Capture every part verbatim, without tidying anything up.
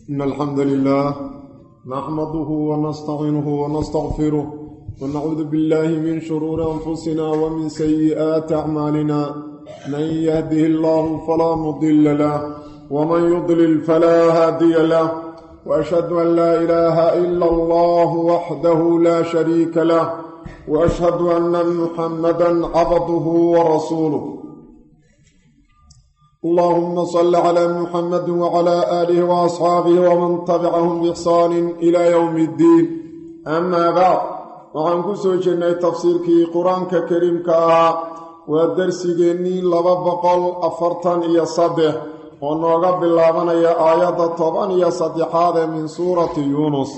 إن الحمد لله نحمده ونستعينه ونستغفره ونعوذ بالله من شرور أنفسنا ومن سيئات أعمالنا من يهده الله فلا مضل له ومن يضلل فلا هادي له وأشهد أن لا إله إلا الله وحده لا شريك له وأشهد أن محمدا عبده ورسوله اللهم صل على محمد وعلى آله وأصحابه ومن تبعهم بإحسان إلى يوم الدين أما بعد وعن كسو جنة تفسير كي قرآن كريم كا ودرس جني لبقل أفرطان إيا صدح ونوغب بالله يا آيات طبعا إيا صدحات من سورة يونس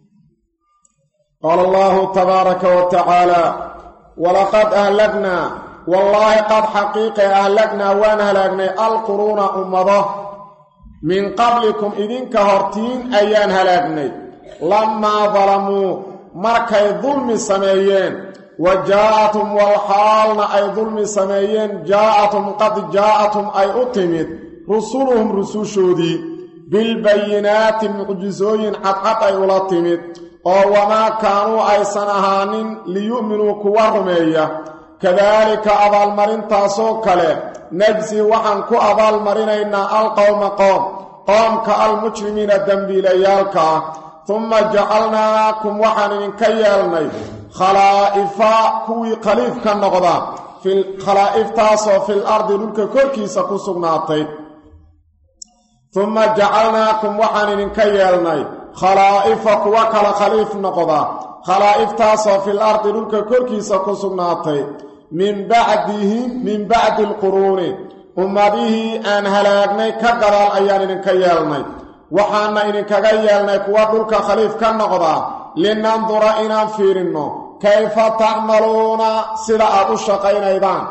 قال الله تبارك وتعالى ولقد أهلكنا والله قد حقيقة أهلكنا وانهلكنا القرون أمضة من قبلكم إذن كهرتين أيان هلكنا لما ظلموا مركي ظلم سميين وجاءتم والحالنا أي ظلم سميين جاءتم قد جاءتم أي أتمت رسولهم رسول شودي بالبينات معجزوين حقات أي أولاتمت وما كانوا أي سنهان ليؤمنوا كوارمية كذلك أبال مرين تاسو كله نجزي وحن كو أبال مرين إنا القوم قوم قوم كالمجرمين الدنبيليالك ثم جعلناكم وحن كيالني خلائف كوي قليف كالنغضا في الخلائف تاسو في الأرض للك كوركي سكسقناتي ثم جعلناكم وحن كيالني خلائف كوكال خليف نغضا خلائف تاسو في الأرض للك كوركي سكسقناتي من بعدهم من بعد القرون أمده أن هلاقني كقرال أيان إنك يالني وحانا إنك يالني كوادلك خليف كالنقضى لننظر إنا فيرنو كيف تعملون سلاء الشقين أيضا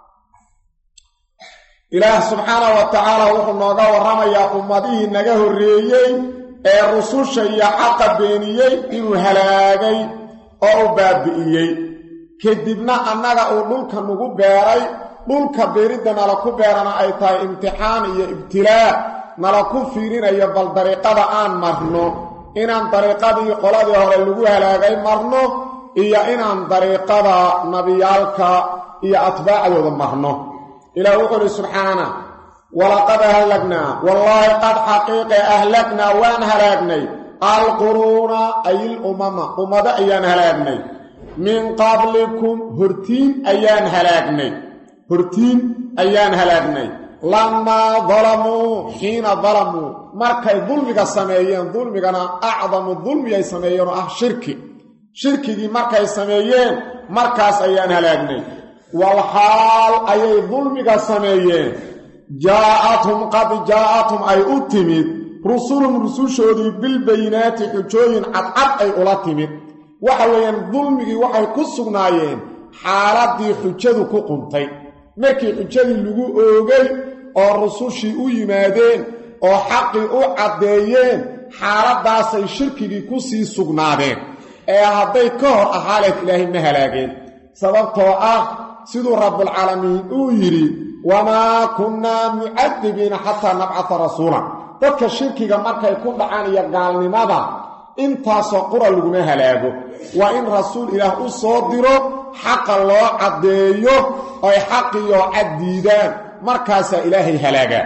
إله سبحانه وتعالى وحنا ورمى يا أمده نجاه الرئيي الرسول شيء حق بينيي إنه هلاقي أو بابئيي kadibna annaga uu dhulka nagu beeray dhulka beeridana la ku beerana ay tahay imtixaan iyo ibtilaa nala ku fiirinayo bal dariiqada aan marno inaan dariiqadii qoladii hore lagu halaagay marno iyo inaan dariiqada nabiyaalka iyo atbaacdooda marno ilaa wuxuu subhanaana walaqad ahlakna wallahi qad haqiqa ahlakna waan halaagnay alquruna ayil umama umada ayaan halaagnay من قبلكم هرتين أيان هلاقني هرتين أيان هلاقني لما ظلموا حين ظلموا مركي ظلمك السمايين ظلمك أنا أعظم الظلم يسميين أه شركي شركي دي مركي السمايين مركز أيان هلاقني والحال أي ظلمك السمايين جاءتهم قد جاءتهم أي أتمد رسولهم رسول شودي بالبينات حجوين عطعط أي أولاتمد waxawayaan dulmigii waxay ku sugnaayeen xaaladii xujadu ku quntay markii xujadii lagu oogay oo rusushii u yimaadeen oo xaqi u cadeeyeen xaaladaas ay shirkigii ku sii sugnaadeen ee haday ka hor ahaalet ilaahi ma halaageen sababtoo ah sidoo rabbul alamin uu yiri wama kunna mu'adibina hatta nab'atha rasuula dadka shirkiga markay ku dhacaan iyo gaalnimada intaasoo qura laguma halaago waa in rasuul ilaah u soo diro xaqa loo cadeeyo ay xaqiyo cadiidaan markaasaa ilaahay halaaga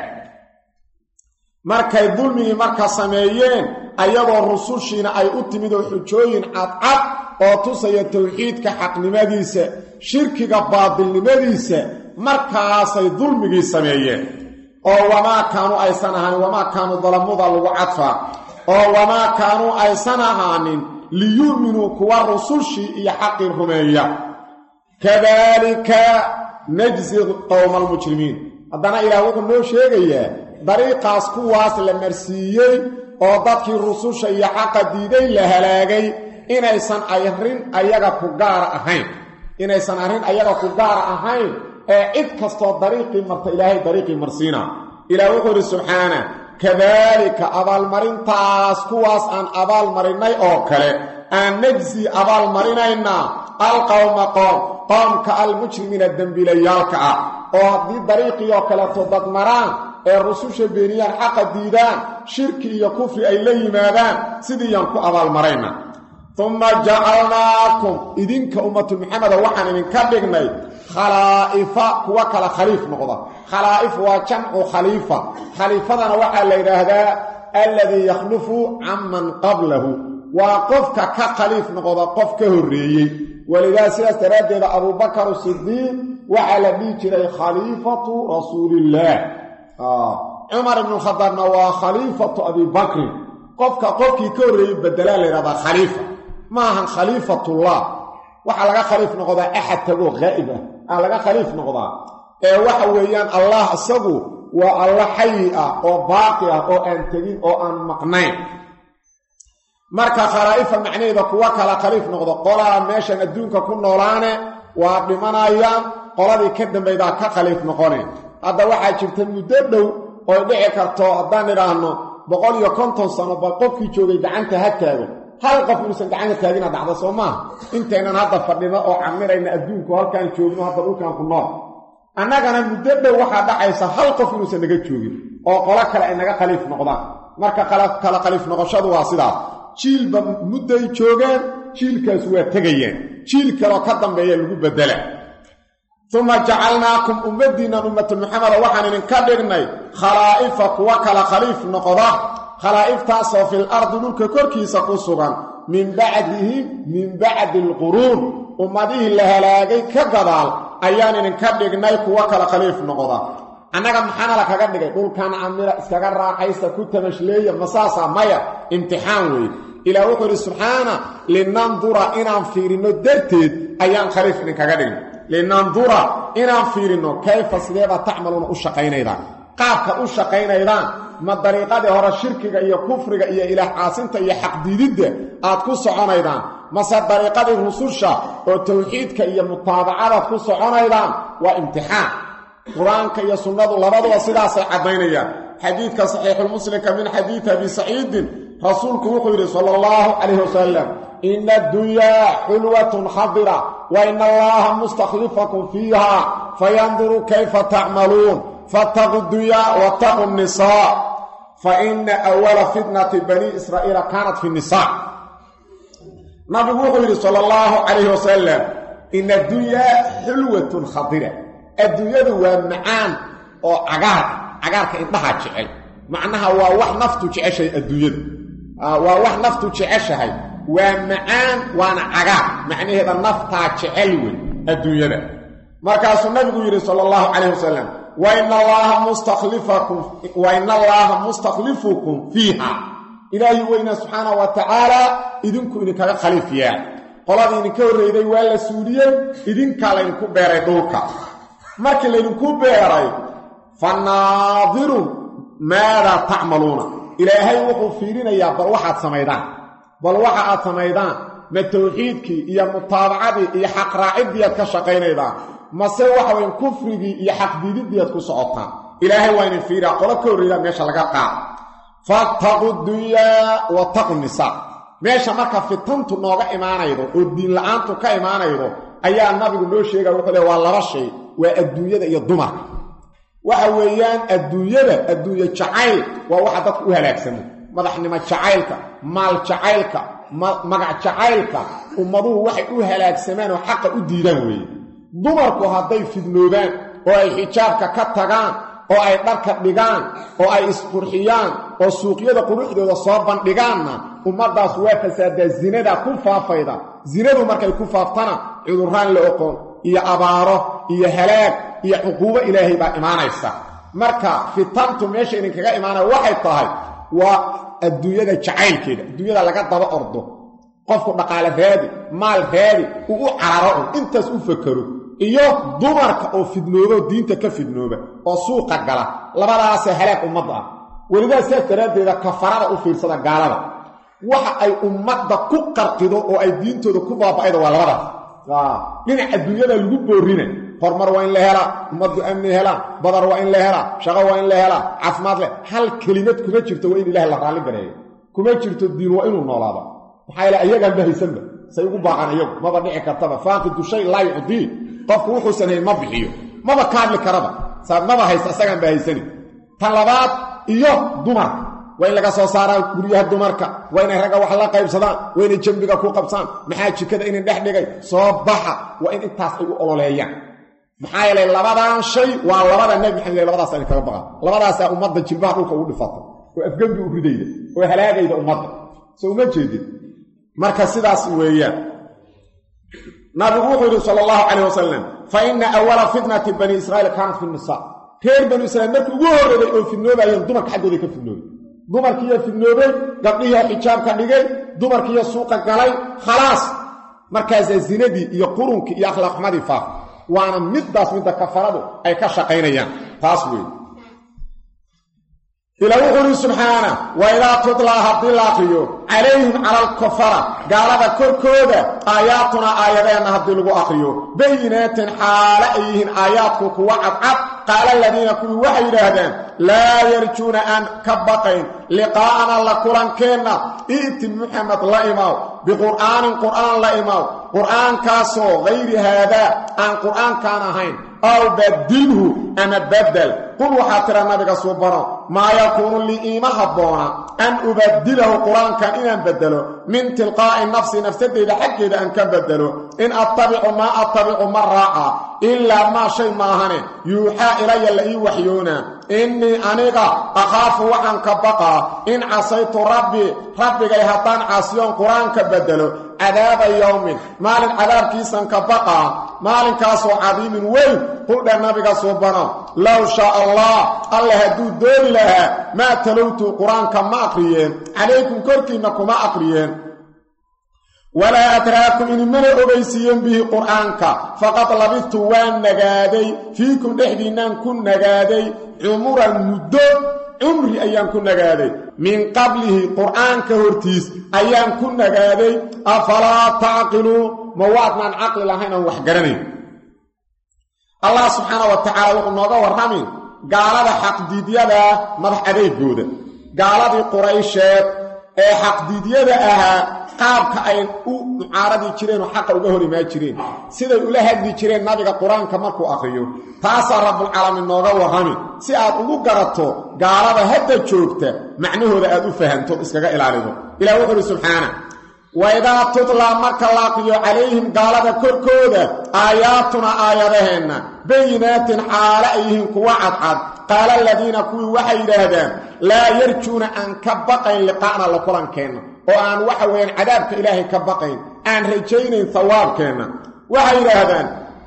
markay dulmigii marka sameeyeen ayagoo rusushiina ay u timid oo xujooyin cadcad oo tusaya tawxiidka xaqnimadiisa shirkiga baadilnimadiisa markaasay dulmigii sameeyeen oo wamaa kaanu aysan ahayn wamaa kaanu dalamuda lagu cadfaa oo wamaa kaanu aysan ahaanin liyu'minuu kuwa rusushii iyo xaqii rumeeya kadaalika najzi qowma almujrimiin haddana ilaah wuxuu noo sheegayaa dariiqaas kuwaas la marsiiyey oo dadkii rususha iyo xaqa diiday la halaagay inaysan arrin ayaga ku gaar ahayn inaysan arrin ayaga ku gaar ahayn ee cid kastoo dariiqii marta ilaahay dariiqii marsiina ilaah wuxuu subxaanahu كذلك أبال مرين تاس كواس أن أبال مريني أوكالي أن نجزي أبال مرينينا القوم قوم قوم كالمجرمين الدنبيليالك oo hadii dariiqii oo kala toobad maraan ee rususha beeniyaan xaqa diidaan shirki iyo kufri ay la yimaadaan sidii yaan ku abaalmarayna thumma ja'alnaakum idinka ummatu muhammad waxaan idinka dhignay khalaa'ifa kuwa kala khaliif noqda khalaa'if waa jamcu khaliifa khaliifadana waxaa la yiraahdaa alladhi yakhlufu amman qablahu waa qofka ka khaliif noqda qof ka horeeyay walidaa sidaas daraadeeda Abu Bakar as-Siddiq waxa la dhigi jiray khaliifatu rasuulillah ah Umar ibn Khattab waa khaliifatu Abi Bakr qofka qofkii ka horeeyay bedela la yiraahdaa khaliifa ma ahan khaliifatullah waxa laga khaliif noqdaa ahad tago ghaib ah laga khaliif noqdaa ee waxa weeyaan Allah asagu waa Allah hayy ah oo baaqi ah oo aan tagin oo aan maqnayn marka khalaa'ifa macnaheedu kuwa kala khaliif noqdo qolaa meeshan adduunka ku noolaane waa dhimanayaan qoladii ka dambayda ka khaliif noqoneen hadda waxa jirta muddo dhow oo dhici karto haddaan idhaahno boqol iyo konton sano ba qofkii joogay gacanta ha taago hal qof uusan gacanta taagina dhacdo Soomaa inteenan hadda fadhino oo camirayna adduunku halkaan joogno hadda dhulkaan ku nool annagana muddo dhow waxa dhacaysa hal qof uusan naga joogin oo qola kale ay naga khaliif noqdaan marka kala kala khaliif noqoshadu waa sidaas jiilba mudday joogaan jiilkaas waa tagayeen jiil kale ka dambeeya lagu bedela thumma ja'alnaakum ummadina ummatu muhammad waxaan idinka dhignay khalaa'ifa kuwa kala khaliif noqda khalaa'iftaas oo fil ardi dhulka korkiisa ku sugan min ba'dihi min ba'di al-qurun ummadihi la halaagay ka gadaal ayaan idinka dhignay kuwa kala khaliif noqda annaga maxana la kaga dhigay dhulkan amira iskaga raaxaysta ku tamashleeya masaasa maya imtixaan weey ilaa wuxuu subhana linandura inaan fiirino darteed ayaan khaliif idin kaga dhignay linandura inaan fiirino kayfa sideeba tacmaluuna u shaqaynayda qaabka u shaqaynayda ma dariiqada hore shirkiga iyo kufriga iyo ilaah caasinta iyo xaq diidida aad ku soconaydaan mase dariiqada rususha oo tawxiidka iyo mutaabacada ku soconaydaan waa imtixaan quraanka iyo sunnadu labaduba sidaas ay cadeynayaan xadiidka saxiixul muslimka min xadiid abi saciid rasuulku wuxuu yiri sallallahu alayhi wasallam inna ad-dunya hulwatun khadira wa inna allaha mustakhlifakum fiha fayanzuru kayfa ta'malun fattaqu ad-dunya wa taqu an-nisaa fa inna awwala fitnati bani israa'ila kanat fi an-nisaa nabi wuxuu yiri sallallahu alayhi wasallam inna ad-dunya hulwatun khadira adduunyadu waa macaan oo cagaar cagaarka indhaha jecel macnaha waa wax naftu jeceshay adduunyadu waa wax naftu jeceshahay waa macaan waana cagaar macnaheeda nafta jecel weey adduunyada markaas nabigu yiri sallallahu alayhi wasallam wa inna allaha mustakhlifakum wa inna allaha mustakhlifukum fiha ilaahi wayna subhanahu wa ta'ala idinku idinka khalifiyaa qoladii idinka horeeyay waa la suuliyay idinka la idinku beeray dhulka markii la idinku beeray fanaadiru maada ta'maluna ilaahay wuxuu fiirinayaa bal waxaad sameeyaan bal waxa aad sameeyaan ma tawxiidkii iyo mutaabacadii iyo xaq raacidii ka shaqeynayaan mase waxa weyn kufrigii iyo xaq diididii ku socotaan ilaahay waa inuu fiiraa qolo ka horeeyay meesha laga qaad fattaqu dunya wa taqu nisaa meesha marka fitantu nooga imaanaydo oo diin la'aantu ka imaanaydo ayaa nabigu noo sheegay wuxuu leeyahay waa laba shay waa adduunyada iyo dumarka waxa weeyaan adduunyada adduunyo jacayl waa waxa dadku u halaagsan madaxnimo jacaylka maal jacaylka magac jacaylka ummaduhu waxay u halaagsamaan oo xaq u diidaan weey dumarku haday fidnoobaan oo ay xijaabka ka tagaan oo ay dharka dhigaan oo ay isqurxiyaan oo suuqyada quruxdooda soo bandhigaanna ummadaas waa fasaada zinada ku faafayda zinadu markay ku faaftana cudurraan la oqoon iyo abaaro iyo halaag iyo cuquubo ilaahay baa imaanaysa marka fitantu meesha idin kaga imaanay waxay tahay waa adduunyada jacaylkeeda adduunyada laga daba ordo qofku dhaqaale raadi maal raadi uu u cararo intaas u fakaro iyo dumarka oo fidnoobo diinta ka fidnooba oo suuqa gala labadaas halaag ummadda walidaas taradeeda kafarada u fiirsada gaalada waxa ay ummadda ku qarqido oo ay diintooda ku baaba'aydo waa labadaas waa dhinaca adduunyada lagu boorina hormar waa in la hela ummaddu amni hela badar waa in la hela shaqo waa in la hela caafimaad leh hal kelimad kuma jirto waa in ilaahay la raali gareeyo kuma jirto diin waa inuu noolaado waxa ila ayaga bahaysanba say ugu baaqan iyagu maba dhici kartaba faaqidu shay la yuqdi qofku wuxuu sameeyay ma bixiyo maba kaadli karaba saad maba haysta asagan bahaysan talabaad iyo dumarka waa in laga soo saaraa guryaha dumarka waa inay ragga wax la qaybsadaan waa inay jambiga ku qabsaan maxaa jikada inay dhex dhigay soo baxa waa in intaas ay u ololeeyaan maxaa yeelay labadan shay waa labada nabi maxamed labadaas ay kaga baqaan labadaas ay ummadda jilbaha dhulka ugu dhifatay oo afgambi u ridayda oo halaagayda ummadda soo uma jeedin marka sidaas weeyaan nabigu wuxuu yidhi sallallahu alayhi wasallam fa inna awwala fitnati bani israa'iil kanat fi nisa reer bani israa'iil markii ugu horreeyay oo fidnoobayeen dumarka xaggooda ka fidnoobay dumarkii fidnoobay gabdhihii xijaabka dhigay dumarkii suuqa galay khalaas markaas zinadii iyo qurunkii iyo akhlaaq xumadii faaf waana middaas midda kafaradu ay ka shaqaynayaan taas weey إلى وحده سبحانه وإذا تطلع هذه الآخرية عليهم على الكفرة قال هذا كركودة آياتنا آياتنا هذه الآخرية بينات حال أيهن آياتك وعب عب قال الذين كلوا وحي هذا لا يرجون أن كبقين لقاءنا لقرآن كنا إئت محمد لا إماو بقرآن قرآن لا إماو قرآن كاسو غير هذا أن قرآن كان هين أو بدله أنا بدل قل وحاتر النبي سبحانه ما يكون لي إيما حبونا أن أبدله قرآن كان إن بدله من تلقاء النفس نفسه إذا حكي إذا أن كان بدله إن أتبع ما أتبع من راعى إلا ما شيء ما هني يوحى إلي اللي وحيونا إني أنيقا أخاف وعن كبقى إن عصيت ربي ربي يهطان عصيون قرآن كبدله عذاب يوم مال عذاب كيسا كبقى مال كاسو عظيم ويل قل النبي سبحانه لو شاء الله الله هدو دول لها ما تلوتوا قرآن كما أقريين عليكم كركي مكما أقريين ولا أتراكم إن من أبيسيين به قرآنك فقط لبثت وان نقادي فيكم دحدينا كن نقادي عمر المدد عمري أيام كن نقادي من قبله قرآن كهورتيس أيام كن نقادي أفلا تعقلوا مواتنا عقل لهنا وحقرني الله سبحانه وتعالى وقال نوغا ورحمي قال هذا حق ديديادا مدح أديب جودة قال هذا قريشات حق ديديادا أها qaabka ay u mucaaradi jireen oo xaq uga hor imaa jireen sida uu la hadli jireen nabiga quraanka markuu akhriyo taasa rabbul alamin nooga warrami si aad ugu garato gaalada hadda joogta macnahooda aad u fahanto iskaga ilaalido ilaa wuxuu subhanahu wa idha tutla marka laqiyo alayhim gaalada korkooda aayatuna aayadaheena bayinatin xaalayhim kuwa cadcad qala alladina kuwi waxay yiraahdaan la yarjuna an kabaqay liqaana la kulankeena oo aan waxa weyn cadaabka ilaahay ka baqayn aan rajaynayn thawaabkeena waxay yiraahdaan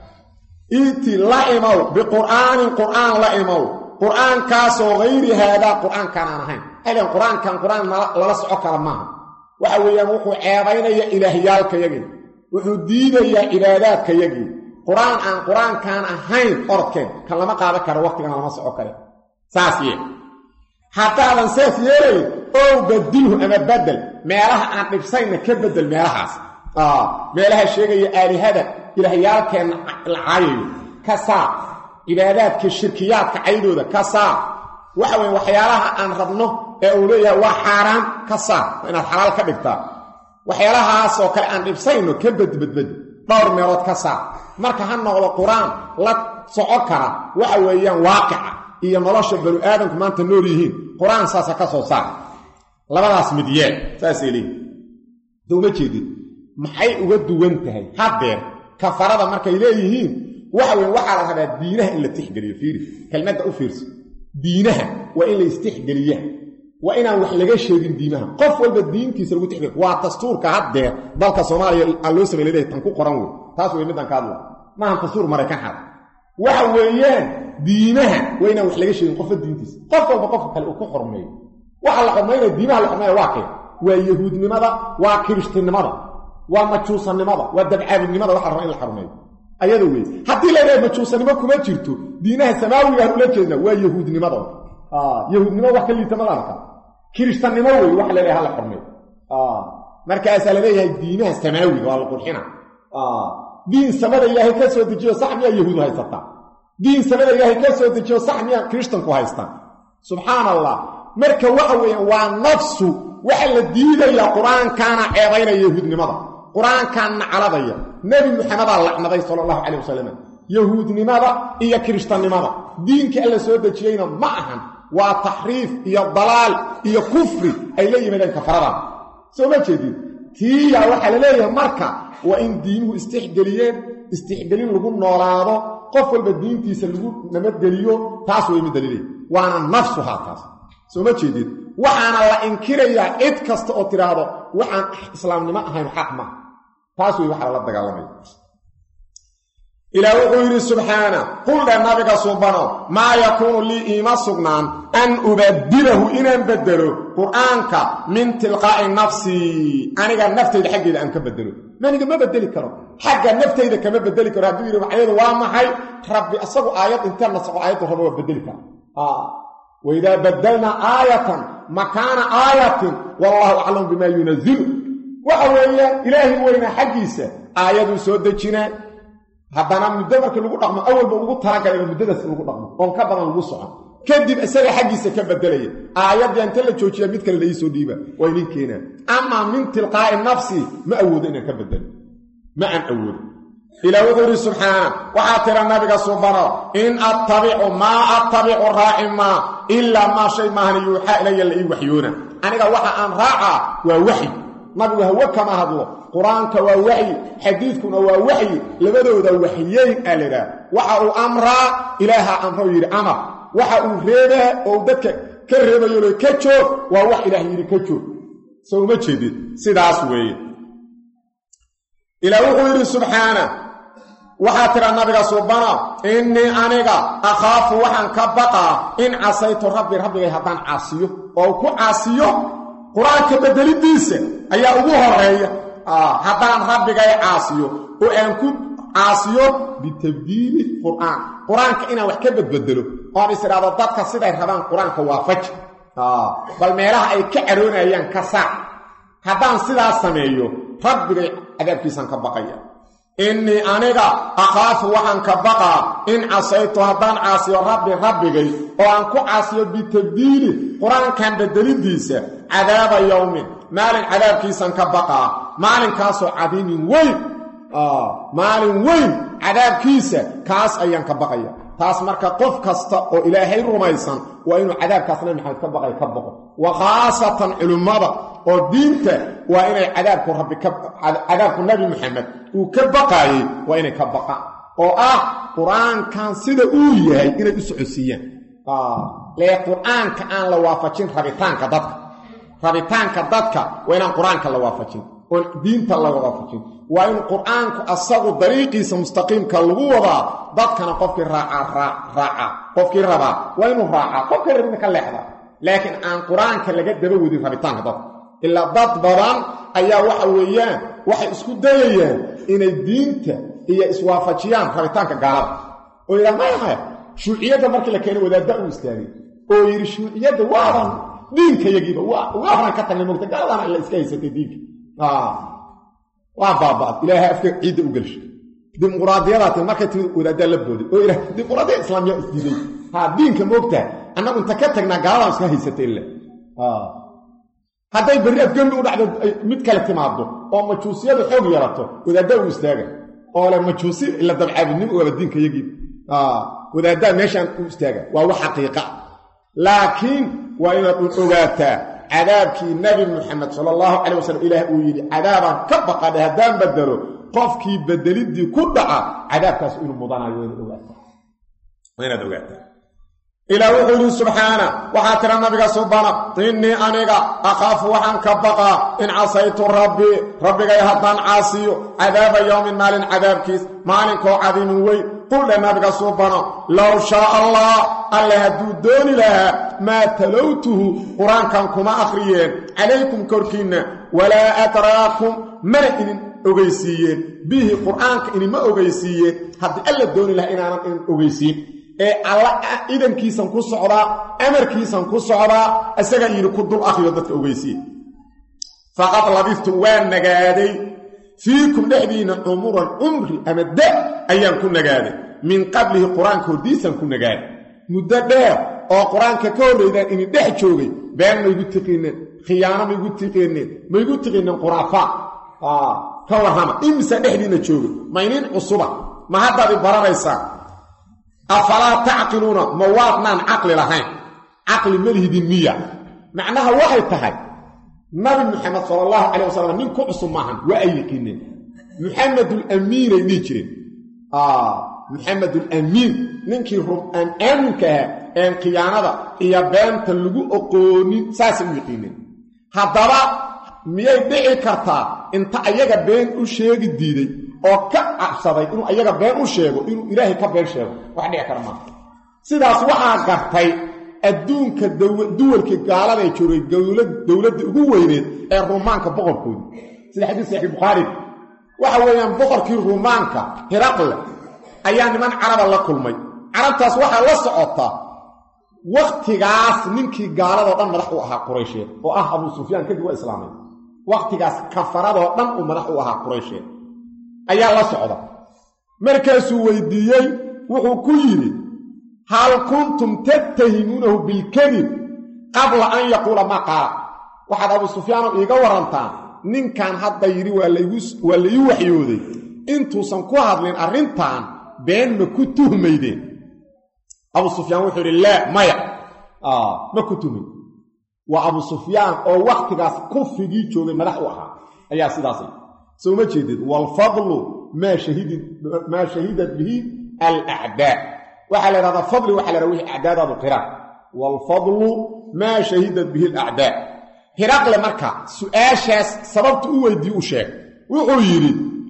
iiti la imaw bi qur'aanin qur'aan la imaw qur'aan kaasoo غير hada qur'aan kan aan ahayn aleen qur'aan kan qur'aan la soco kala ma waxa weeyaan wuxuu ceebaynaya ilaahiyalka yagi wuxuu diidayaa ibaadaadka yagi qur'aan aan qur'aan kan ahayn orkeen kan lama qaada karo waqtigan lama soco karo saasiye hatta aan saas yeelay oo badilhu ama badal meelaha aan dhibsayna ka badal meelahaas ah meelaha sheegaya aalihada ilaahiyalkeen lacaayo ka saa ibaadaadka shirkiyaadka caydooda ka saa waxa weyn waxyaalaha aan rabno ee uu leeyahay waa xaraan ka saa inaad xalaal ka dhigtaa waxyaalahaas oo kale aan dhibsayno ka badbadbad dhowr meelood ka saa marka han noqdo quraan la soco kara waxa weeyaan waaqica iyo nolosha bani aadamku maanta nool yihiin quraan saasa ka soo saar labadaas midiyeen saasili dawma jeedid maxay uga duwan tahay hadeer kafarada markay leeyihiin waxa weyn waxa la rabaa diinaha in la tixgeliyo fiiri kalmada u fiirso diinaha waa in la istixgeliyo waa inaan wax laga sheegin diinaha qof walba diintiisa lagu tixgeliyo waa dastuurka hadeer dalka Soomaaliya loo sameeyay tan ku qoran wey taas way midan ka hadla ma han dastuur Mareykan xad waxa weeyaan diinaha waa inaan wax laga sheegin qof diintiisa qof walba qof kale uu ku xurmeeyo waxa la xurmeeyo diinaha la xurmeeyo waa kee waa yahuudnimada waa kirishtinimada waa majuusanimada waa dabcaabinimada waxa raba in la xurmeeyo ayada weey hadii la leeyahay majuusanimo kuma jirto diinaha samaawiga ah ula jeedna waa yahuudnimada ah yahuudnimo wax kale liita malaha kirishtinimo weey wax la leeyahay la xurmeeyo ah markaas la leeyahay diinaha samaawiga waa la qurxina ah diin samada ilaahay ka soo dejiyo sax miya yahuud haysata diin samada ilaahay ka soo dejiyo sax miya kirishtanku haystaan subhanallah marka waxa weeyaan waa nafsu waxa la diidaya quraankaana ceebaynaya yahuudnimada quraankaana caladaya nabi muhammad lacnaday sallallahu alayhi wasallam yahuudnimada iyo kirishtanimada diinka alla soo dejiyayna ma ahan وتحريف إيا الضلال إيا كفر أي لي مدان كفردا سو ما جديد تي وحا لليه مركا وإن دينه استحقليين استحقلين لغو نولاده قفل بدينتيسا لغو نمدليو تاسو يمي دليلي وانا نفسها تاس سو ما جديد وحانا لا انكريا إد كست أو تراده وحان إسلام نما هين حقما تاسو يوحا لا دغالمي إلى وقوله سبحانه قل لنبيك سبحانه ما يكون لي إيما سبنان أن أبدله إن أبدله قرآنك من تلقاء نفسي أنا قال نفتي إذا حقي إذا أنك بدله ما نقول ما بدلك كرم حقا نفتي إذا كما بدلك كرم هدو يرمع عيض واما حي ربي أصبوا آيات انتر نصبوا آيات وهو بدلك آه. وإذا بدلنا آية مكان آية والله أعلم بما ينزل وحوية إلهي وإن حقيسة آيات سودتنا haddana muddo markii lagu dhaqmo awalba ugu talagalay muddadaas lagu dhaqmo oo ka badan lagu socon kadib isaga xaqiisa ka bedelay aayad inta la joojiyo mid kale la isoo dhiiba way nin keenan amma min tilqaa'i nafsi ma awoodo in ka bedelo ma an awoodo ila wadi subhana wa atara nabiga subhana in attabi'u ma attabi'u ra'ima illa ma shay ma han yuha ilayya li wahyuna aniga waxa aan raaca waa wahyi nabiga huwa kama hadlo قرآنك ووحي حديثك ووحي لبدودا وحيين ألدا وحاو أمرا إلها أمرا يري أمر وحاو ريبه أو دك كرهبه يري كتشو ووحي إله يري كتشو سو ما تشديد سيداس وي إلى وحي سبحانه وحاتر النبي سبحانه إني أنيقا أخاف وحن كبقى إن عصيت ربي ربي هبان عاصيه أو كو عاصيه قرآنك بدل الديسة أي أبوها الرئيه آه هذا ربك عاصيو وأنكم عاصيو بتبديل القرآن قرآن كأنه وحكي بدبدله قال يصير هذا الضغط كسيدة هذا القرآن كوافج آه بل ميراها أي كعرون أيان كسع هذا سيدة سميو ربك أدب كيسان كبقية إني أنيقا أخاف وحن كبقى إن عصيت هذا عاصيو ربي ربك وأنكم عاصيو بتبديل قرآن كان بدل ديسة عذاب يوم مال عذاب كيسان كبقى مال كاسو عظيم وين اه مال وين عذاب كيسه كاس ايان كبقيا تاس marka qof kasta oo ilaahay rumaysan waa inuu cadaabkaasna maxay ka baqay ka baqo wa khaasatan ulumada oo diinta waa inay cadaabku rabbi ka cadaabku nabi maxamed uu ka baqay waa inay ka baqa oo ah quraankan sida uu yahay inay u socodsiiyaan ah lee quraanka aan la waafajin rabitaanka dadka rabitaanka dadka waa inaan quraanka la waafajin oo diinta la waafajin waa in quraanku asagu dariiqiisa mustaqimka lagu wada dadkana qofkii raaca raaca qofkii raba waa inuu raaca qofkii rabina ka leexda laakiin aan quraanka laga daba wadin rabitaanka dadka illa dad badan ayaa waxa weeyaan waxay isku dayayaan inay diinta iyo iswaafajiyaan rabitaanka gaalada oo ilaahay shuuciyada markii la keenay wadaada u istaagay oo yiri shuuciyada waadan diinka yagiba waa waxaan ka tagnay mugta gaaladana ila iska haysatay diinka ah waa baabad ilaahay afka ciid u galshay dimuqraadiyada markay timid wadaada la booday oo ilaahay dimuqraadiyada islaamiga isdiiday ha diinka moogta annagu inta ka tagnaa gaalada iska haysatay illa ah haday bari afgambi u dhacdo mid kale timaado oo majuusiyada xoog yarato wadaada u istaaga oo la majuusi ila dabcaabinimo wala diinka yagiba ah wadaada meeshan u istaaga waa wax xaqiiqa laakiin waa inaad ogaataa cadaabkii nabi maxamed sallallahu alayhi wasallam ilaahay uu yiri cadaaban ka baqada hadaan badalo qofkii bedelidii ku dhaca cadaabkaas inuu mudanayo inuu ogaataa wayna ogaataa ila wuxuu subhana waxa tira nabiga subhana inni aniga aqafu wa an kabaqa in asaytu rabbi rabbiga hadan asiyo cadaaba yawmin malin cadaabkiis malin ko cadiim way qul nabiga subhana law sha allah alla hadu dooni laha ma talawtuhu quran kan kuma akhriyeen alaykum korkina wala atrakum mar'in ogeysiiyeen bihi quraanka in ma ogeysiiyeen hadii alla dooni laha inaan in ogeysiin ee alla idankiisan ku socda amarkiisan ku socda asaga yiri ku dul akhriyo dadka ogeysiin faqad labistu wa nagaaday fiikum dhahdina umuran umri amada ayaan ku nagaaday min qablihi quraanka hodiisan ku nagaaday muddo dheer oo quraanka ka horreeyay in dhex joogay been ma igu tiqineen khiyaano ma igu tiqineen ma igu tiqineen quraafa ah ka warhama imsa dhahdina joogay ma inin cusuba ma hadda bi baranaysa afala taqiluna mawadnan aqli lahayn caqli malihidin miya macnaha waxay tahay nabi maxamed sallallahu alayhi wasallam nin ku cusub maahan waa ay yiqiineen muhammadul amiin ay jireen ah muhammadul amiin ninkii rumaan aaminka ee qiyaanada iyo beenta lagu aqoonin saas u yiqiineen haddaba miyay dhici kartaa inta ayaga been u sheegi diiday oo ka cabsaday inuu ayaga been u sheego inuu ilaahay ka been sheego wax dhici kara ma sidaas waxaa gartay adduunka duwalka gaalada ay joogay dawlad dawladda ugu weyneed ee Ruumaanka boqorkooda sida xadiis sahih Bukhari waxa weeyaan boqorkii Ruumaanka Hiraql ayaa niman carab la kulmay carabtaas waxa la socota waqtigaas ninkii gaalada oo dhan madax u ahaa Quraysheed oo ah Abu Sufyaan kadib waa islaamay waqtigaas kafarada oo dhan uu madax u ahaa Quraysheed ayaa la socda markaasuu weydiiyay wuxuu ku yiri hal kuntum tattahimunahu bil kadhib qabla an yaqula ma qala waxa Abu Sufyaan iiga warantaa ninkan hadda yiri waa la igu waa la ii waxyooday intuusan ku hadlin arrintan been ma ku tuhmaydeen Abu Sufyaan wuxuu yiri la maya ah ma ku tuhmay wa Abu Sufyaan oo waqtigaas kufrigi joogay madax u ahaa ayaa sidaas soo ma jeedid wal fadlu ma shahidin ma shahidat bihi al a'da waxa la yiraahdaa fadli waxa la yiraahdaa a'daadu qira wal fadlu ma shahidat bihi al a'da Hiraqle marka su'aashaas sababtu u weydiiyay u sheeg wuxuu yiri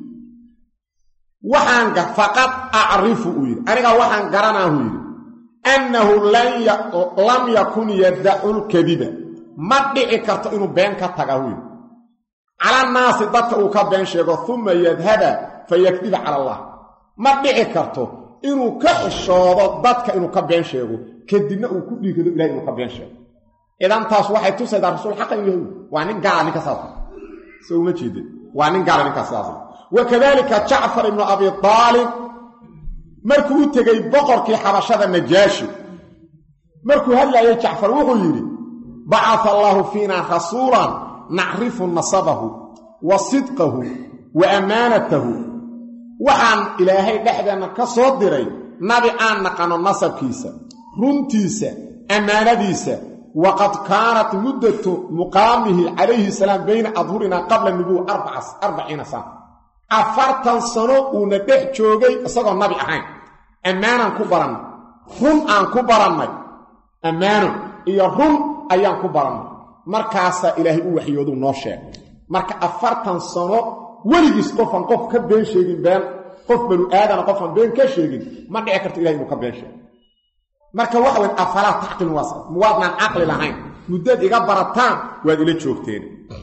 waxaan ga faqad a'rifu u yiri aniga waxaan garanaa u yiri annahu lan lam yakun yad'u al-kadhiba ma dhici karto inuu been ka taga u yiri ala naas dadka uu ka been sheego thumma yadhaba fayakdiba ala Allah ma dhici karto inuu ka xishoodo dadka inuu ka been sheego kadibna uu ku dhiigado ilaahay inuu ka been sheego idan taas waxay tusaydaa rasuul xaq inuu waa nin gaal ninka saas soo ma jeedin waa nin gaal ninka saas wakadalika Ja'far ibn Abi Talib markuu tagay boqorkii xabashada Najaashi markuu hadlayay Ja'far wuxuu yiri ba'atha Allahu fiina rasuulan na'rifu nasabahu wa sidqahu wa amanatahu waxaan ilaahay dhexdeena ka soo diray nabi aan naqano nasabkiisa runtiisa amaanadiisa waqad kaanat muddatu muqaamihi alayhi salaam bayna adhurina qabla nubuwa arbaciina sana afartan sano uu na dhex joogay isagoo nabi ahayn amaanan ku baran run aan ku barannay amaano iyo run ayaan ku barannay markaas ilaahay uu waxyoodu noo sheegay marka afartan sano weligiis qofan qof ka been sheegin been qof banu aadana qofan been ka sheegin ma dhici karto ilaahay inuu ka been sheego marka waxa weyn afala taqil wasal muwadnan aqli lahayn mudad iga barataan waad ila joogteen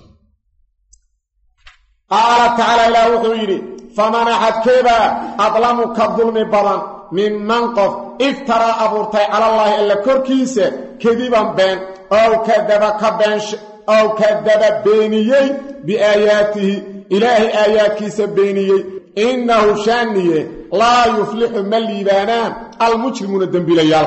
qala ta'ala ila wuxuu faman hakaba adlamu kadulmi badan mimman qaf iftara aburtay ala allah illa korkiisa kadiban been aw kadaba ka been aw kadaba beeniyay bi ayatihi ilahi ayatkiisa beeniyay innahu shaniye la yuflihu malibanan almujrimuna dambilayal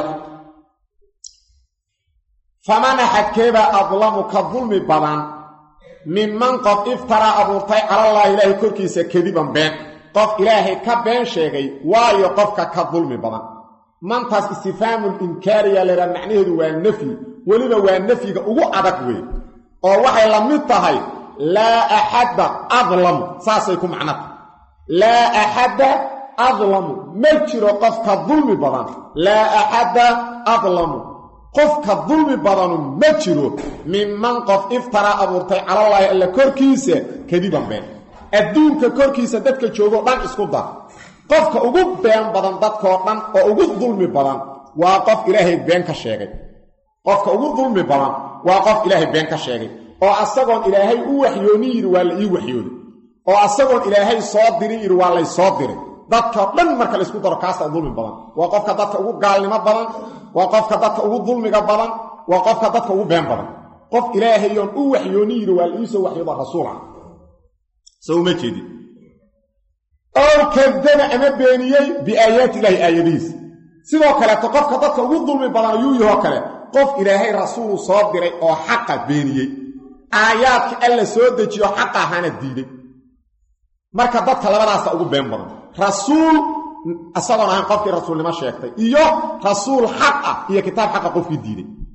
faman hakaba adlamu kadulmi badan mimman qaf iftara aburtay ala allah ilahi korkiisa kadiban been qof ilaahay ka been sheegay waayo qofka ka dulmi badan mantaas istifaamul inkaariya leeyahay macnaheedu waa nafi waliba waa nafiga ugu adag weey oo waxay la mid tahay la ahada adlam saasay ku macnaa la ahada adlam ma jiro qof ka dulmi badan la ahada adlam qof ka dulmi badan ma jiro mimman qof iftara aburtay ala allah illa korkiisa kadiban been adduunka korkiisa dadka joogo dhan isku dar qofka ugu been badan dadka oo dhan oo ugu dulmi badan waa qof ilaahay been ka sheegay qofka ugu dulmi badan waa qof ilaahay been ka sheegay oo asagoon ilaahay u waxyooni yiri waa la ii waxyooday oo asagoon ilaahay soo dirin yiri waa la soo diray dadka dhan marka la isku daro kaas dulmi badan waa qofka dadka ugu gaalnimo badan waa qofka dadka ugu dulmiga badan waa qofka dadka ugu been badan qof ilaahay yoon u waxyooni yiri waa la ii soo waxyooda rasuulka soo ma jeedi oo kadaba ama beeniyay bi aayati ilaahi aayadiis sidoo kale qofka dadka ugu dulmi badan ayuu yahay kale qof ilaahay rasuul soo diray oo xaq beeniyay aayaadka alla soo dejiyo xaq ahana diiday marka dadka labadaas ugu been badan rasuul asagoo aan qofkii rasuulnimo sheegtay iyo rasuul xaq ah iyo kitaab xaq qofkii diiday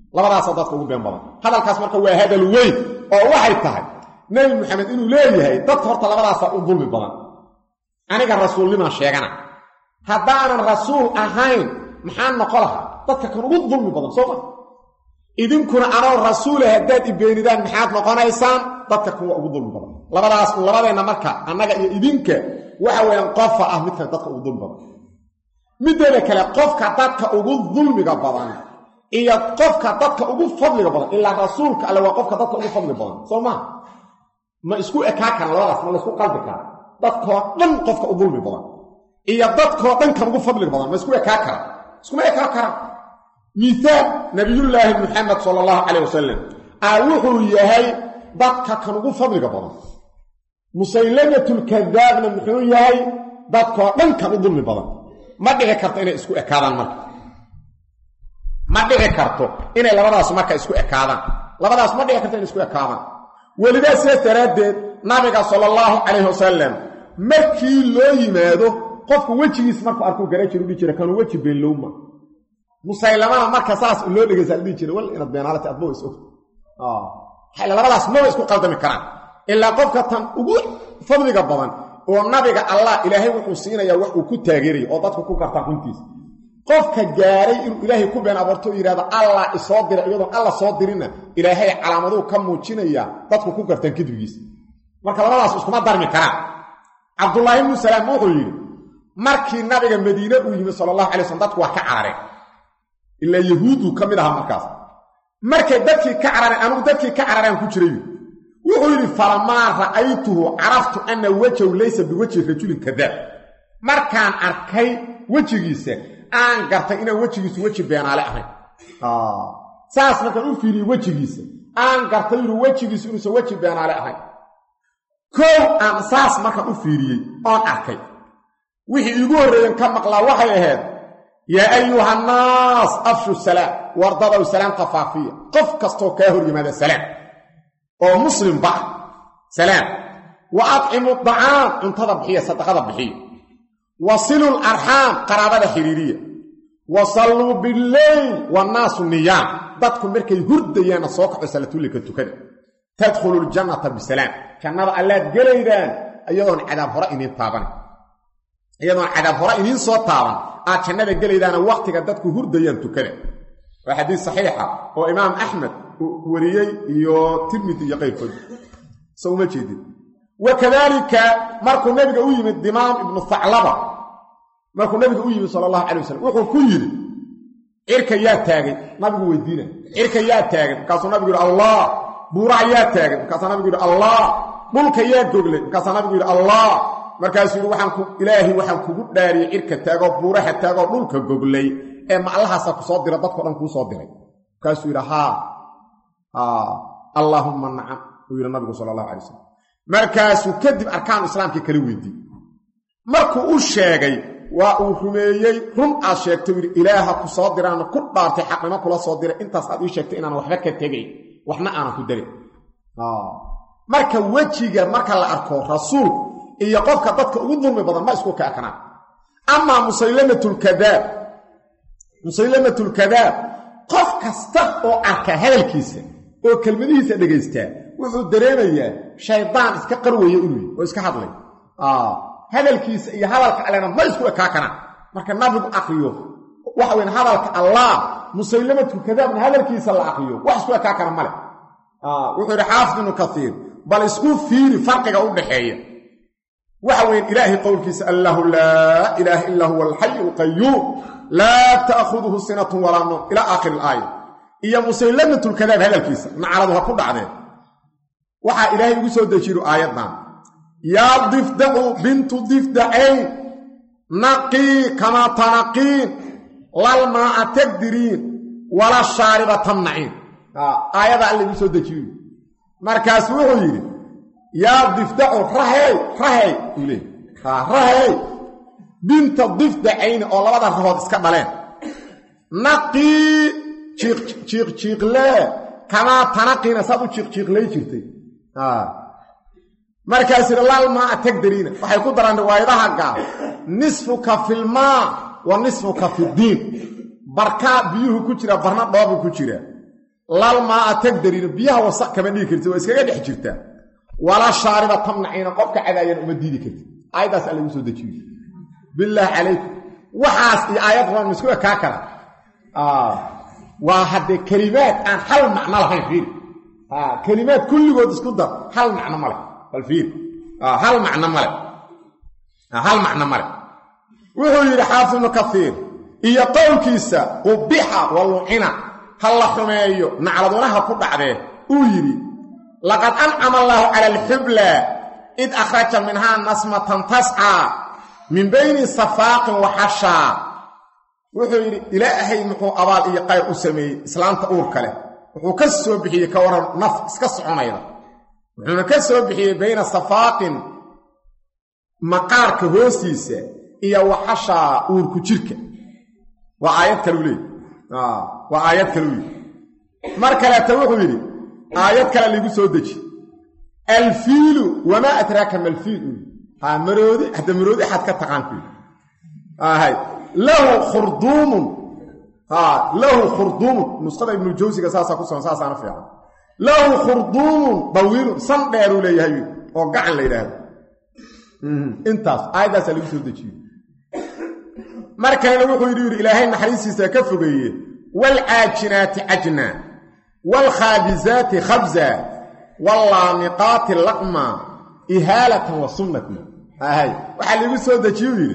labadaas dadka ugu been badan hadalkaas marka waa hadal weyn oo waxay tahay nabi maxamed inuu leeyahay dadka horta labadaas u dulmi badan aniga rasuulnimo sheegana haddaanan rasuul ahayn maxaan noqon lahaa dadka kan ugu dulmi badan soo ma idinkuna anoo rasuul haddaad ibeenidaan maxaad noqonaysaan dadka kuwa ugu dulmi badan labadaas labadeena marka annaga iyo idinka waxa weeyaan qofa ah midka dadka ugu dulmi badan mideeda kale qofka dadka ugu dulmiga badan iyo qofka dadka ugu fadliga badan ilaa rasuulka alle waa qofka dadka ugu fadliga badan soo ma ma isku ekaa kan labadaas ma isku qalbi kara dadka dhan qofka ugu dulmi badan iyo dadka dhan kan ugu fadliga badan ma isku ekaa kara isku ma ekaa kara مثال نبي الله محمد صلى الله عليه وسلم أوحو يهي ضدك كانوا فضل قبضا مسيلمة الكذاب نمحو يهي ضدك من كانوا ظلم بضا ما دي كرت إنا اسكو إكادا مرك ما دي كرت إنا لبداس مركا اسكو إكادا لبداس ما دي كرت إنا اسكو إكادا ولذا سيستردد نبي صلى الله عليه وسلم مركي لو يمادو قفك وجه اسمك أركو قريتي رودي جيرا كانوا وجه بين لوما مسيلمة مركا ساس اللو لغا سالدي جيرا ولا إنا بيانالتي أدبو اسكو آه حيلا لبداس ما اسكو قلدمي كران إلا قفك تن أقول فضلك بضان ونبي الله إلهي وحسينا يا وحو كتاغيري أو ضدك كو كرتا كنتيس قفك جاري إلهي كو بين أبرتو إرادة الله إصادر أيضا الله صادرين إلهي على مدو كم موجينيا ضدك كو كرتا كدوغيس marka labadaas isku ma darmi kara Abdullah ibn Salam wuxuu yiri markii nabiga Madiina uu yimi sallallahu alayhi wasallam dadku wax ka carareen illa yahuudu kamid ah markaas markay dadkii ka carareen anu dadkii ka carareen ku jiray wuxuu yiri falama ra'aytuhu araftu anna wajhu laysa biwajhi rajulin kadhab markaan arkay wajigiisa aan gartay inuu wajigiisu waji beenaale ahayn ah saas markaan u fiiriyay wajigiisa aan gartay inuu wajigiisu inuu waji beenaale ahayn كو أمساس مركا أفيريي أن أركي وحي يقول ريان كم مقلا وحي أهد يا أيها الناس أفشوا السلام وارضوا السلام قفافية قف كستو كاهر لماذا السلام ومسلم بعض سلام وأطعموا الطعام انتظر بحية صدقاء بحية وصلوا الأرحام قرابة حريرية وصلوا بالليل والناس النيام ضدكم مركي هرديان الصوق وسلتوا لك التكاد تدخلوا الجنة بسلام كان الله جليدان أيضاً عذاب هراء إنين طابان أيضاً عذاب هراء إنين صوت طابان أتشنى جليدان وقت قدتك هرديان تكره وحديث صحيحة وإمام أحمد وريي يو تلميذ يقيف سوما جيدي وكذلك مركو النبي قوي من الدمام ابن الثعلبة مركو النبي قوي صلى الله عليه وسلم وقال كل إركيات تاغي نبي قوي الدين إركيات تاغي كاسو نبي قول الله buura ayaa taagan markaas nabigu yiri Allah mulka ayaa goglay markaas nabigu yiri Allah markaas yiri waxaan ku ilaahi waxaan kugu dhaariyay irka taago buuraha taago dhulka goglay ee ma Allahaas ku soo diray dadka dhan ku soo diray markaas yiri ha ah Allahumma na'am yiri nabigu sallallahu alayhi wasallam markaas kadib arkaan islaamka kala weydii markuu u sheegay waa uu rumeeyay run aad sheegtay yiri ilaaha ku soo diraan ku dhaartay xaqnimo kula soo diray intaas aad ii sheegtay inaan waxba ka tagay waxna aan ku darin ah marka wajiga marka la arko rasuul iyo qofka dadka ugu dulmi badan ma isku kaakana amma musaylamatul kadab musaylamatul kadab qof kasta oo arka hadalkiisa oo kelmadihiisa dhageystaa wuxuu dareemayaa shaydaan iska qarwaye inuu oo iska hadlay ah hadalkiisa iyo hadalka alena ma isku kaakana marka nabigu aqriyo waxa weyn hadalka Allah musaylamatul kadab hadalkiisa la aqriyo wax isku ka kana male ah wuxuu xaafid ibn kathir bal isku fiiri farqiga u dhaxeeya waxa weyn ilaahi qowlkiisa Allahu la ilaha illa huwa al-hayyul qayyum la ta'khudhuhu sinatun wa la nawm ila aakhir al-ayah iya musaylamatul kadab hadalkiisa macaraduha ku dhacdeen waxa ilaahi ugu soo dejiyo aayadan ya difda'u bintu difda'ayn naqi kama tanaqin للماء تقدرين ولا الشاربة تمنعين آيات اللي بيسو دجيو مركز وحيري يا ضفدعو رهي رهي يقولي رهي بنت الضفدعين أولا بدا رهود اسكبالين نقي شيق شيق شيق لا كما تنقين سابو شيق شيق لا يجرتي مركز للماء تقدرين وحي قدران روايضها قال نصفك في الماء ونصفك في الدين بركاء بيوه كجرا برنا بابو كجرا lal maa tagdarin biyaha wasaq kama dhigi kartid waa iskaga dhex jirtaa wala shaariba tamnacina qofka cadaayan uma diidi kartid ayadaas alla ugu soo dejiyo billahi alaykum waxaas iyo aayad waan isku ka kala ah waa hadde kalimaad aan hal macno lahayn fiir ah kalimaad kulligood isku dar hal macno ma leh bal fiir ah hal macno ma leh ah hal macno ma leh wuxuu yiri xaafid ibn kathir iyo qowlkiisa qubiha walu'ina hal xumeeyo nacladunaha ku dhacdee uu yiri laqad an'ama Allahu 'ala al-hibla id akhraja minha nasmatan tas'a min bayni safaqin wa hasha wuxuu yiri ilaahay muxuu abaal iyo qayr u sameeyay islaanta uur kale wuxuu ka soo bixiyay ka waran naf iska soconayda wuxuu ka soo bixiyay bayna safaqin maqaarka hoostiisa iyo wa hasha uur ku jirka waa aayad kale leey ah waa aayad kale marka la wuxuu yiri aayad kale lagu soo deji al-fiilu wama adraka mal fiilu ha maroodi hada maroodi xad ka taqaanku ahay lahu khurdum ha lahu khurdum nusqada ibn jawziga saasa ku soo saasana fiican lahu khurdum dawil san dheer u leeyahay oo gacan la yiraahdo intaas aayadaas lagu soo deji markana wuxuu yiri ilaahay naxariistiisa ka fogeeyay wal aajinaati ajna wal khabizati khabza wal lamiqati laqma ihalatan wa sunnatan ahay waxa lagu soo dejiyo yiri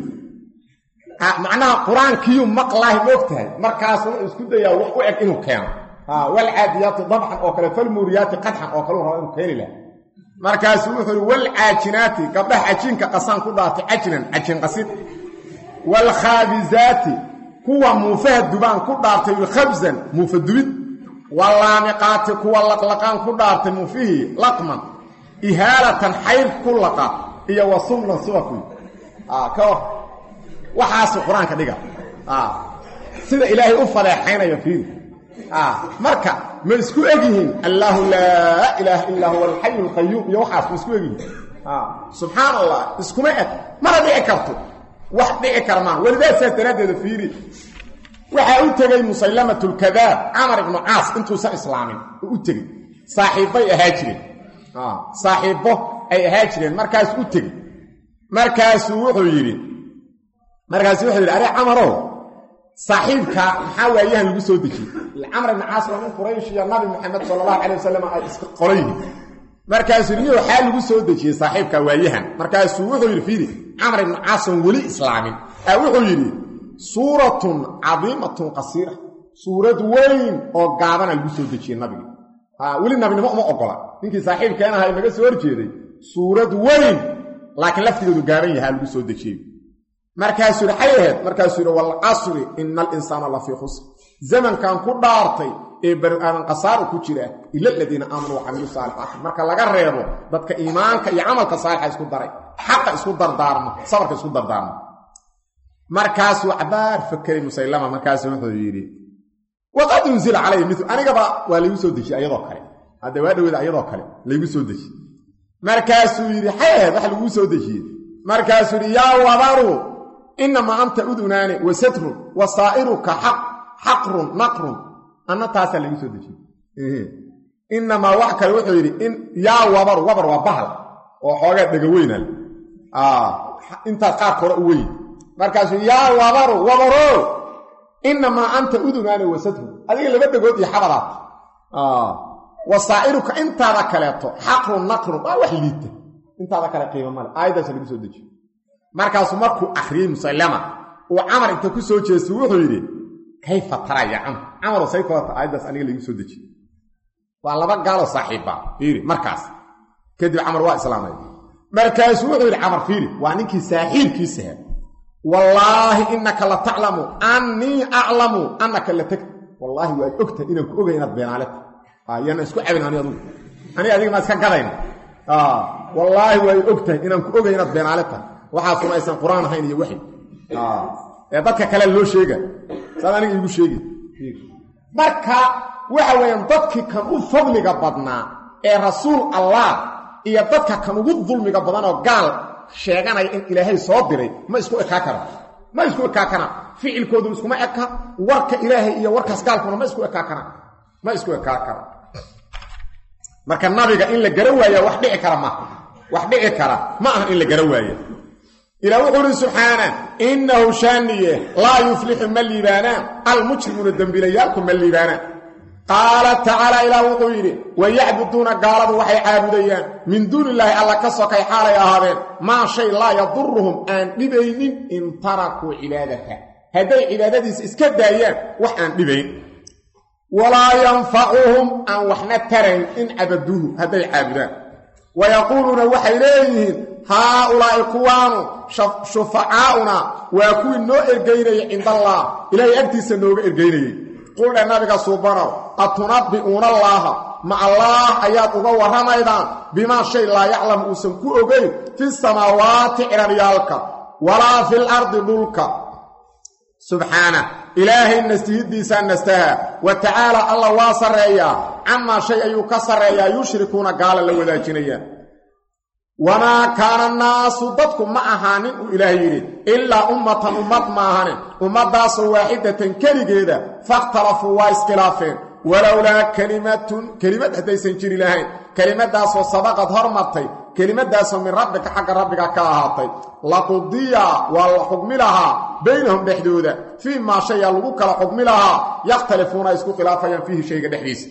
macnaha quraankiyo maqlaahi moogtahay markaas uu isku dayaa wax u eg inuu keeno ha wal aadiyati dabhan oo kale fal muriyati qadhan oo kale uu keeni la markaas wuxuu wal aajinaati qabdah ajinka qasan ku dhaatay ajnan ajin qasid wal khabizati kuwa mufahad dubaan ku dhaartay khabzan mufadubid wal lamiqati kuwa laqlaqan ku dhaartay mufihi laqman ihalatan hayr kullaqa iyo wasumna suwaku ah ka waxaas quraanka dhiga ah sida ilaahay u faleexaynayo fiir ah marka ma isku egihiin Allahu la ilaha illa huwa al-hayyul qayyum iyo waxaas isku egihiin ah subhanallah iskuma eg mara dhici karto wax dhici karma walidaas daradeeda fiiri waxa uu tagay musaylamatul kadab amr ibn aas intuu sa islaamin uu tagay saaxiibay ahaa jireen ah saaxiibo ay ahaa jireen markaas uu tagay markaas wuxuu yiri markaas wuxuu yiri ari amaro saaxiibka maxaa waayahan lagu soo dejiyay amr ibn aas waa quraysh iyo nabi muhammad sallallahu alayhi wasallam ay isku qolayeen markaas yiri waxa lagu soo dejiyay saaxiibka waayahan markaas wuxuu yiri fiiri amr ibn aas wali islaamin ay wuxuu yiri suuratun azimatun qasira suurad weyn oo gaaban lagu soo dejiyay nabiga ha wali nabinimo uma ogola ninkii saaxiibkeena ahay naga soo horjeeday suurad weyn laakiin laftigeedu gaaban yahay lagu soo dejiyay markaas uu xayeed markaas uu wal asri innal insana la fi khusr zaman kan ku dhaartay ee bari'aan qasaar ku jira ila ladina aamanu wa amilu salihat marka laga reebo dadka iimaanka iyo amalka saalix isku daray xaq isku dardaarma sabarka isku dardaarma markaas uu abaar fakari musaylama markaas wuxuu yiri waqad unzila alayhi mithlu aniga ba waa lagu soo dejiyay ayadoo kale hada waa dhaweed ayadoo kale lagu soo dejiyay markaas uu yiri xayeed wax lagu soo dejiyay markaas uu ya wabaru inma anta udunani wa satru wa sa'iruka haq haqrun naqrun anna taasa lagu soo dejiyay ee inma wax kale wuxuu yiri in ya wabar wabar waa bahal oo xooga dhaga weynal ah inta qaar kore u weyn markaas ya wabar wabaro inma anta udunani wa satru adiga laba dhagood iyo xabaraat ah wa sa'iruka inta kaleeto haqrun naqrun waa wax liita inta kale qiimo mal aayadaas lagu soo dejiyay markaas markuu akhriyay musallama oo amar inta ku soo jeesto wuxuu yiri kayfa taraya am amar sayfata aydas aniga lagu soo deji waa laba gaalo saaxiiba fiiri markaas kadib amar waa islaamay markaas wuxuu yiri amar fiiri waa ninkii saaxiibkiisa ah wallahi innaka la ta'lamu anni a'lamu annaka la tak wallahi waa ogta inaan ku ogahay inaad beenaalad ah yana isku cabinaan adigu ani adiga ma iska gadayna ah wallahi waa ogta inaan ku ogahay inaad beenaalad waxa sumaysan quraan ahayn iyo wixii ah ee dadka kale loo sheega saad aniga igu sheegi marka waxa weeyaan dadkii kan u fadliga badnaa ee rasuul allah iyo dadka kan ugu dulmiga badan oo gaal sheeganay in ilaahay soo diray ma isku ekaa kara ma isku ekaa kara ficilkoodu isku ma eka warka ilaahay iyo warkaas gaalkuna ma isku ekaa kara ma isku ekaa kara marka nabiga in la garawaya wax dhici kara ma wax dhici kara ma aha in la garawaya ila wuxuu subhana innahu shaniye la yuflihu malibana almujrimuna dambilayaakum malibana qala ta'ala ila wuxuu wa ya'buduna qaladu waxay caabudayaan min duunillahi alla ka sokay xaalay ahaadeen ma shay la yadurruhum an dhibaynin in taraku ibadaka haday ibadadiis iska daayaan wax aan dhibayn wala yanfa'uhum an wahna tarayn in abaduhu haday caabudaan wa yaquluna waxay leeyihiin haa'ulaa'i kuwaanu shufa'auna wa kuwi noo ergeynay inda allah ilaahay agtiisa nooga ergeynay qul nabiga subhanahu atunabbi'una allaha ma allah ayat uga waramaydan bima shay la ya'lam usan ku ogeyn fi samawati iraniyalka wala fil ardi dulka subhana ilahi nastihidisa nastaha wa ta'ala allah wa saraya amma shay ayu kasaraya yushrikuna qala la wadaajinaya wama kana nasu dadku ma ahaanin ilahi yiri illa ummatan ummat ma ahaanin ummadaas waahidatan kaligeeda faqtalafu wa iskhilaafeen walawla kalimatun kalimat hadaysan jiri lahayn kalimadaas oo sabaqad hormartay kalimadaas min rabbika xaq rabbika ka ahaatay laqudiya wal hukmilaha baynahum dhaxdooda fi ma shay lagu kala hukmilaha yaqtalifuna isku khilaafayaan fihi shayga dhaxdiisa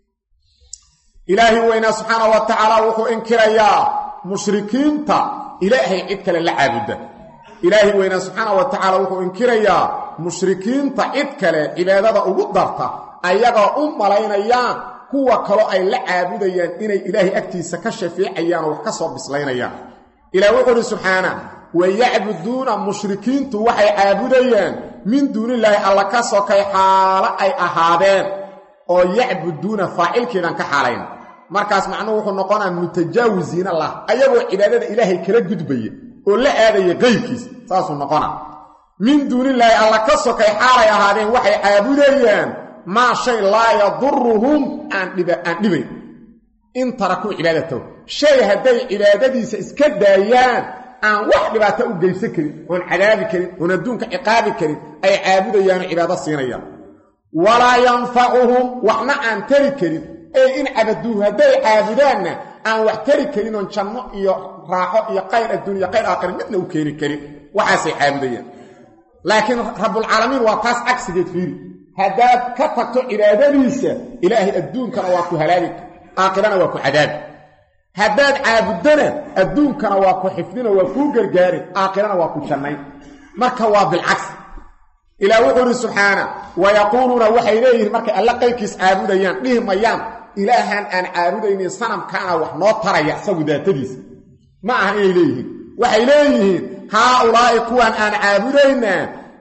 ilahi wayna subhanahu wa ta'ala wuxuu inkiraya mushrikiinta ilaahay cid kale la caabuda ilaahi wayna subhanahu wa ta'ala wuxuu inkiraya mushrikiinta cid kale cibaadada ugu darta ayaga u malaynayaan kuwa kale ay la caabudayaan inay ilaahay agtiisa ka shafiicayaan wax ka soo bislaynayaan ilaahi wuxuu subhanahu wa ya'buduna mushrikiintu waxay caabudayaan min duunillahi alla ka soo kay xaala ay ahaadeen oo ya'buduna faa'ilkeedan ka xaalayn markaas macnuhu wuxuu noqonaa mutajaawiziina allah ayagoo cibaadada ilaahay kala gudbaya oo la aadaya qeybkiis saasuu noqonaa min duunillahi alla ka sokay xaalay ahaadeen waxay caabudayaan maa shay laa yadurruhum aan dhiba aan dhibayn in taraku cibaadatahu shay hadday cibaadadiisa iska daayaan aan wax dhibaato u geysan karin oon cadaabi karin oon adduunka ciqaabi karin ay caabudayaan cibaado siinayaan walaa yanfa'uhum waxna aan tari karin ee in cabaduhu hadday caabudaanna aan wax tari karin oon janno iyo raaxo iyo qayr adduunya qayr aakhira midna u keeni karin waxaasay caabudayaan laakiin rabbul caalamiin waa taas cagsigeed fiiri haddaad ka tagto cibaadadiisa ilaahay adduunkana waa ku halaagi aakhirana waa ku cadaabi haddaad caabudana adduunkana waa ku xifdina waa ku gargaari aakhirana waa ku jannayn marka waa bilcagsi ilaa wuxuu subhana wa yaquluna waxay leeyihiin marka alla qaybkiis caabudayaan dhimayaan ilaahan aan caabudaynin sanamkaana wax noo taraya isagu daatadiisa ma aha inay leeyihiin waxay leeyihiin haa'ulaa'i kuwan aan caabudayna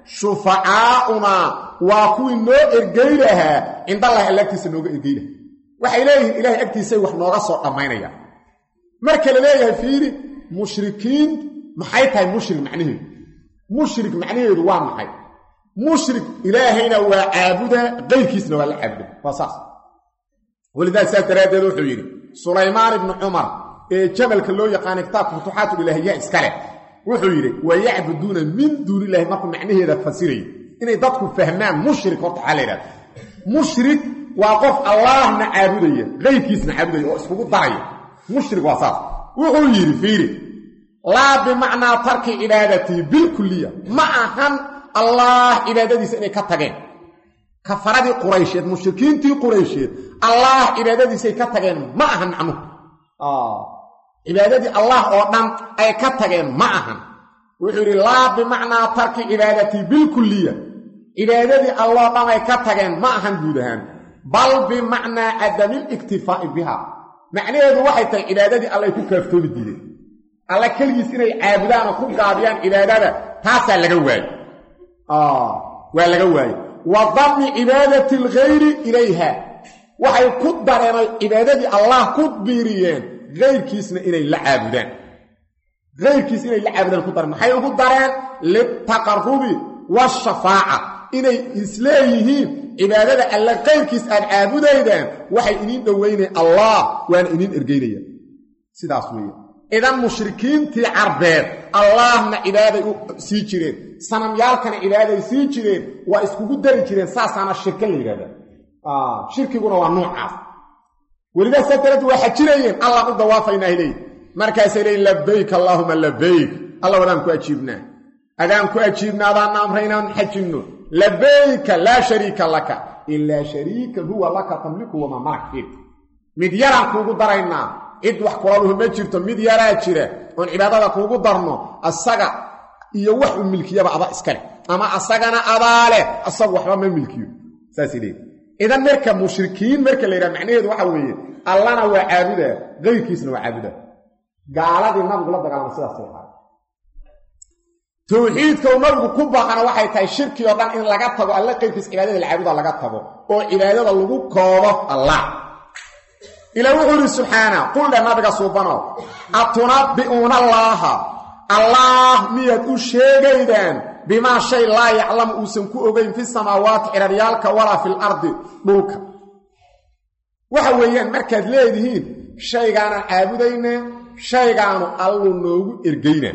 shufa'auna waa kuwii noo ergeylaha inda allah agtiisa nooga ergeylaha waxay leeyihiin ilaahay agtiisa wax nooga soo dhamaynaya marka la leeyahay fiiri mushrikiin maxay tahay mushrik macnaheedu mushrik macnaheedu waa maxay mushrik ilaahayna waa caabuda qeyrkiisna waa la caabuda waa saas walidaa saas daraadeed wuxuu yidhi sulaymaan ibnu cumar ee jabalka loo yaqaanay kitaabka futuuxaatu ilaahiya iskale wuxuu yidhi wa yacbuduuna min duunillahi markuu macnaheeda fasirayay inay dadku fahmaan mushrik horta waxaa la yidhahda mushrik waa qof allahna caabudaya qeyrkiisna caabudaya oo iskugu daraya mushrik waa saas wuxuu yidhi fiiri laa bimacnaa tarki cibaadatii bilkulliya ma ahan allah cibaadadiisa inay ka tageen kafaradii quraysheed mushrikiintii quraysheed allah cibaadadiisa ay ka tageen ma ahan macnuhu ah cibaadadii allah oo dhan ay ka tageen ma ahan wuxuu yiri laa bimacnaa tarki cibaadatii bilkulliya cibaadadii allah dhan ay ka tageen ma ahan guud ahaan bal bimacnaa adamil iktifaa'i biha macnaheedu waxay tahay cibaadadii allah ku kaaftoomi diiday alla kaligiis inay caabudaan oo ku gaabiyaan cibaadada taasaa laga waayo آه ولا جواي وضم عبادة الغير إليها وحي كدرنا عبادة الله كدبيريان غير كيسنا إلي العابدان غير كيسنا إلي العابدان كدرنا حي كدرنا للتقرب والشفاعة إلي إسلامهم عبادة الله غير كيس العابدان وحي إنين دوين الله وأن إنين إرقينيا سيدا سوية إذا مشركين تي عربات اللهم عبادة سيجرين سنميالكنا عبادة سيجرين وإسكو قدري جرين ساسانا الشركة اللي هذا اه shirkiguna waa noocaas waliba sadarad waxa jirayeen allah u dawaafayna ilay markaas ilay labbayk allahumma labbayk allah wadaan ku ajiibnaa adaan ku ajiibnaadaan amraynan xajinno labbayk la sharika laka illa sharika huwa laka tamliku wa ma malak mid yaran kuugu daraynaa cid wax kulaluhu ma jirto mid yaraa jira oon cibaadada kuugu darno asaga iyo wax u milkiyaba ada iskale ama asagana adaale asagu waxba ma milkiyo saasi leey idan marka mushrikiin marka la yiraahdo macnaheedu waxa weeye allahna waa caabuda qeyrkiisna waa caabuda gaaladii nabigu la dagaalamay sidaas ay ahayd tawxiidka uu nabigu ku baaqana waxay tahay shirki oo dhan in laga tago alla qeyrkiis cibaadada la caabuda laga tago oo cibaadada lagu koobo allah ila wuxuu subhanahu qul la nabiga subhanahu atunabbi'una allaha allah miyad u sheegaydaan bima shay la ya'lam usan ku ogeyn fi samaawaati iraryaalka wala fil ardi dhulka waxa weeyaan markaad leedihiin shaygaana caabudayna shaygaanu allu noogu ergeyna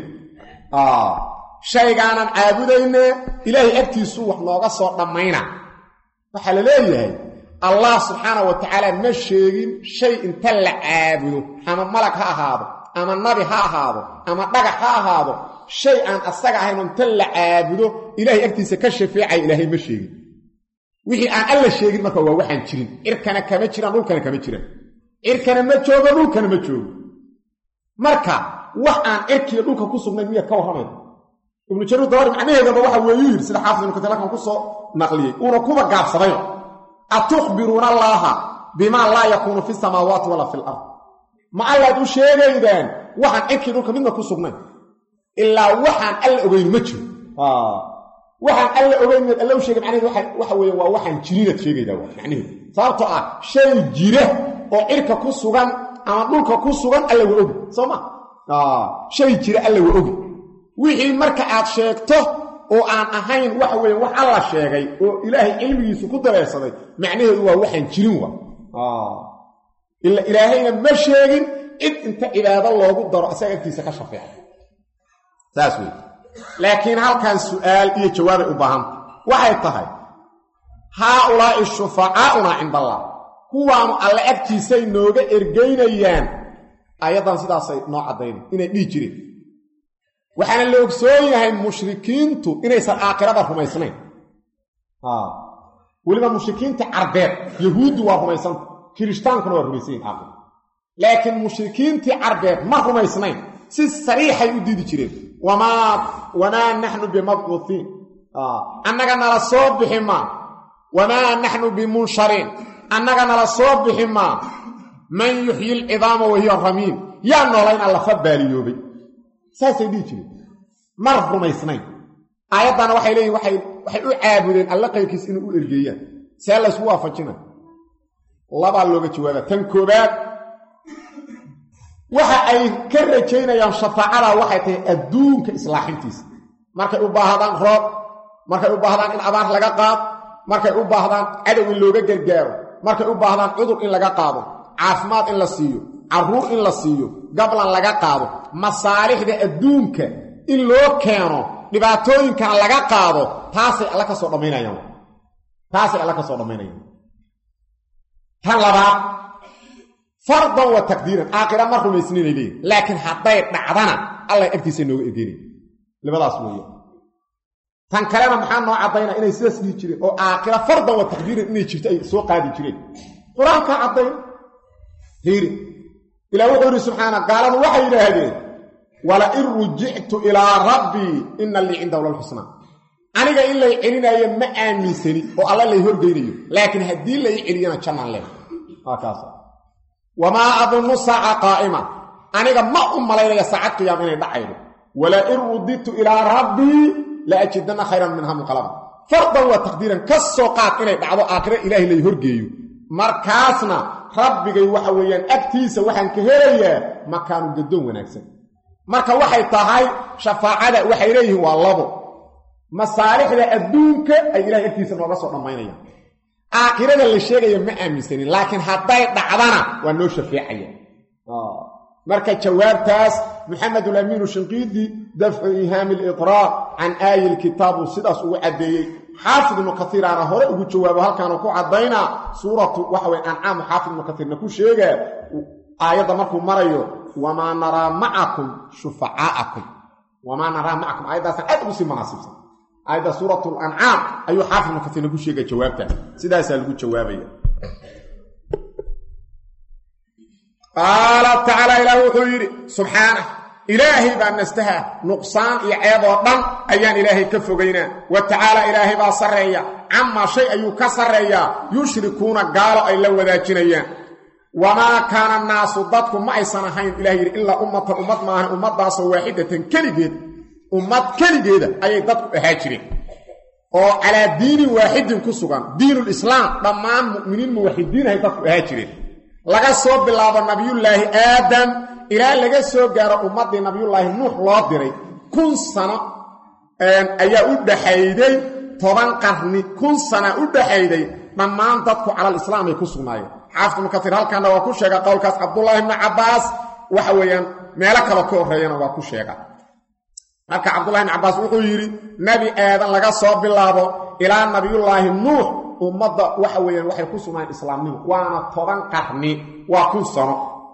ah shaygaana caabudayna ilaahay agtiisu wax nooga soo dhamayna waxa la leeyahay allah subhanahu wa ta'ala ma sheegin shay inta la caabudo ama malak ha ahaado ama nabi ha ahaado ama dhagax ha ahaado shay aan asaga ahayn inta la caabudo ilaahay agtiisa ka shafiicay ilaahay ma sheegin wixii aan alla sheegin marka waa waxaan jirin irkana kama jiraan dhulkana kama jiraan irkana ma joogo dhulkana ma joogo marka wax aan irkiyo dhulka ku sugnayn miya ka warramay ibn jarir dawri macnaheedu waxa weeyu yiri sida xaafid ibn kathir kan ku soo naqliyay una kuba gaabsaday atukhbiruna allaha bima la yakunu fi samawati wala fil ard ma alla du sheegaydaan waxaan irkiyo dhulka midna ku sugnayn illa waxaan alla ogeyn ma jiro ah waxaan alla ogeyn alla u sheegay macnaheedu waxa waxa weeye waa waxaan jirinad sheegayda macnaheedu sababtoo ah shay jira oo irka ku sugan ama dhulka ku sugan alla waa og sooma ah shay jira alla waa og wixii marka aad sheegto oo aan ahayn waxa weeye wax alla sheegay oo ilaahay cilmigiisu ku dareersaday macnaheedu waa waxaan jirin waa ah illa ilaahayna ma sheegin cid inta ilaada loogu daro asaga agtiisa ka shafeeyo saaswi laakiin halkan su'aal iyo jawaab u baahan waxay tahay haa'ulaa'i shufaa'auna 'inda Allah kuwaanu alla agtiisa inooga ergeynayaan ayadan sidaasay noo cadeyn inay dhii jireen waxaana la ogsoon yahay mushrikiintu inaysan aakhirada rumaysnayn ah waliba mushrikiinta carbeed yahuudi waa rumaysan kiristaankuna waa rumaysan aakhir laakiin mushrikiintii carbeed ma rumaysnayn si sariixay u diidi jireen wama wana nahnu bimabquthin ah annaga nala soo bixima wama nahnu bimunsharin annaga nala soo bixima man yuhyi al-idama wa hiya ramim ya noolayna la fabaaliyoobay saasay dhii jireen mar rumaysnayn aayadana waxay leeyihiin waxay waxay u caabudeen alla qayrkiis inuu u ergeeyaan see la isku waafajina laba looga jawaaba tan koobaad waxa ay ka rajaynayaan shafaacada waxay tahay adduunka islaaxintiisa markay u baahdaan roob markay u baahdaan in abaar laga qaado markay u baahdaan cadow in looga gargaaro markay u baahdaan cudur in laga qaado caafimaad in la siiyo caruur in la siiyo gablan laga qaado masaalixda adduunka in loo keeno dhibaatooyinkan laga qaado taasay alla ka soo dhameynayaan taasay alla ka soo dhameynayaan tan labaad fardan wa taqdiiran aakhira ma rumaysninay leeyahay laakiin hadday dhacdana alla agtiisa nooga ergeynay labadaas weeye tan kalena maxaa noo cadaynaa inay sidaas dhigi jireen oo aakhira fardan wa taqdiiran inay jirto ay soo qaadi jireen quraanka cadayn heeri ila wuxuu subhanahu qaaladu waxay yiraahdeen wala in rujictu ila rabbi inna li 'indahu al-husna aniga in lay celinayo ma aaminsani oo alla lay horgeynayo laakiin hadii lay celiyana jannaan leh akaas wama adunnu sa'a qa'ima aniga ma u malaynaya saacad qiyaam inay dhacaydo wala in ruditu ila rabbi la ajidna khayran minha munqalaba fardan wa taqdiran kasooqaad inay dhacdo aakhira ilaahi lay horgeeyo markaasna rabbigay waxa weeyaan agtiisa waxaan ka helayaa makaanu gadoon wanaagsan marka waxay tahay shafaacada waxay leeyihiin waa labo masaalixda adduunka ay ilaahay agtiisa nooga soo dhameynayaan aakhirada la sheegayo ma aaminsanin laakiin hadday dhacdana waa noo shafiicaya ah marka jawaabtaas محمد الأمين الشنقيطي دفع إيهام الإطراء عن آي الكتاب وصدس وعدي xaafid ibnu kasiir aana hore ugu jawaabo halkaanu ku caddaynaa suuratu waxa weye ancaam xaafid ibnu kasiirna ku sheegaa aayadda markuu marayo wamaa naraa macakum shufacaa'akum wamaa naraa macakum aayaddaasna aad ugu sii manaasibsan aayadda suuratu lancaam ayuu xaafid ibnu kasiirna ku sheegaya jawaabtaas sidaasaa lagu jawaabaya qaala tacaala ilaah wuxuu yidhi subxaanah ilaahay baa nastaha nuqsaan iyo ceeb oo dhan ayaan ilaahay ka fogaynaa wa tacaala ilaahay baa sarreeya camaa shay ayuu ka sarreeyaa yushrikuuna gaalo ay la wadaajinayaan wamaa kaana annaasu dadku ma aysan ahayn ilaah yidhi ilaa ummatan ummad maahan ummaddaasoo waaxidatan keligeed ummad keligeeda ayay dadku ahaa jireen oo calaa diinin waaxidin ku sugan diinulislaam dhammaan mu'miniin muwaxidiinahay dadku ahaa jireen laga soo bilaabo nabiyullaahi aadam ilaa laga soo gaaro ummaddii nabiyullaahi nuux loo diray kun sano ayaa u dhaxayday toban qarni kun sana u dhaxayday dhammaan dadku calalislaam ay ku sugnaayeen xaafid ibnu kasiir halkaana waa ku sheega qowlkaas cabdullaahi ibnu cabbaas waxa weeyaan meelo kale ka horreeyana waa ku sheega marka cabdullahi ibnu cabbaas wuxuu yidhi nebi aadan laga soo bilaabo ilaa nabiyullaahi nuux ummadda waxa weeyaan waxay ku sugnaayeen islaamnimo waana toban qarni waa kun sano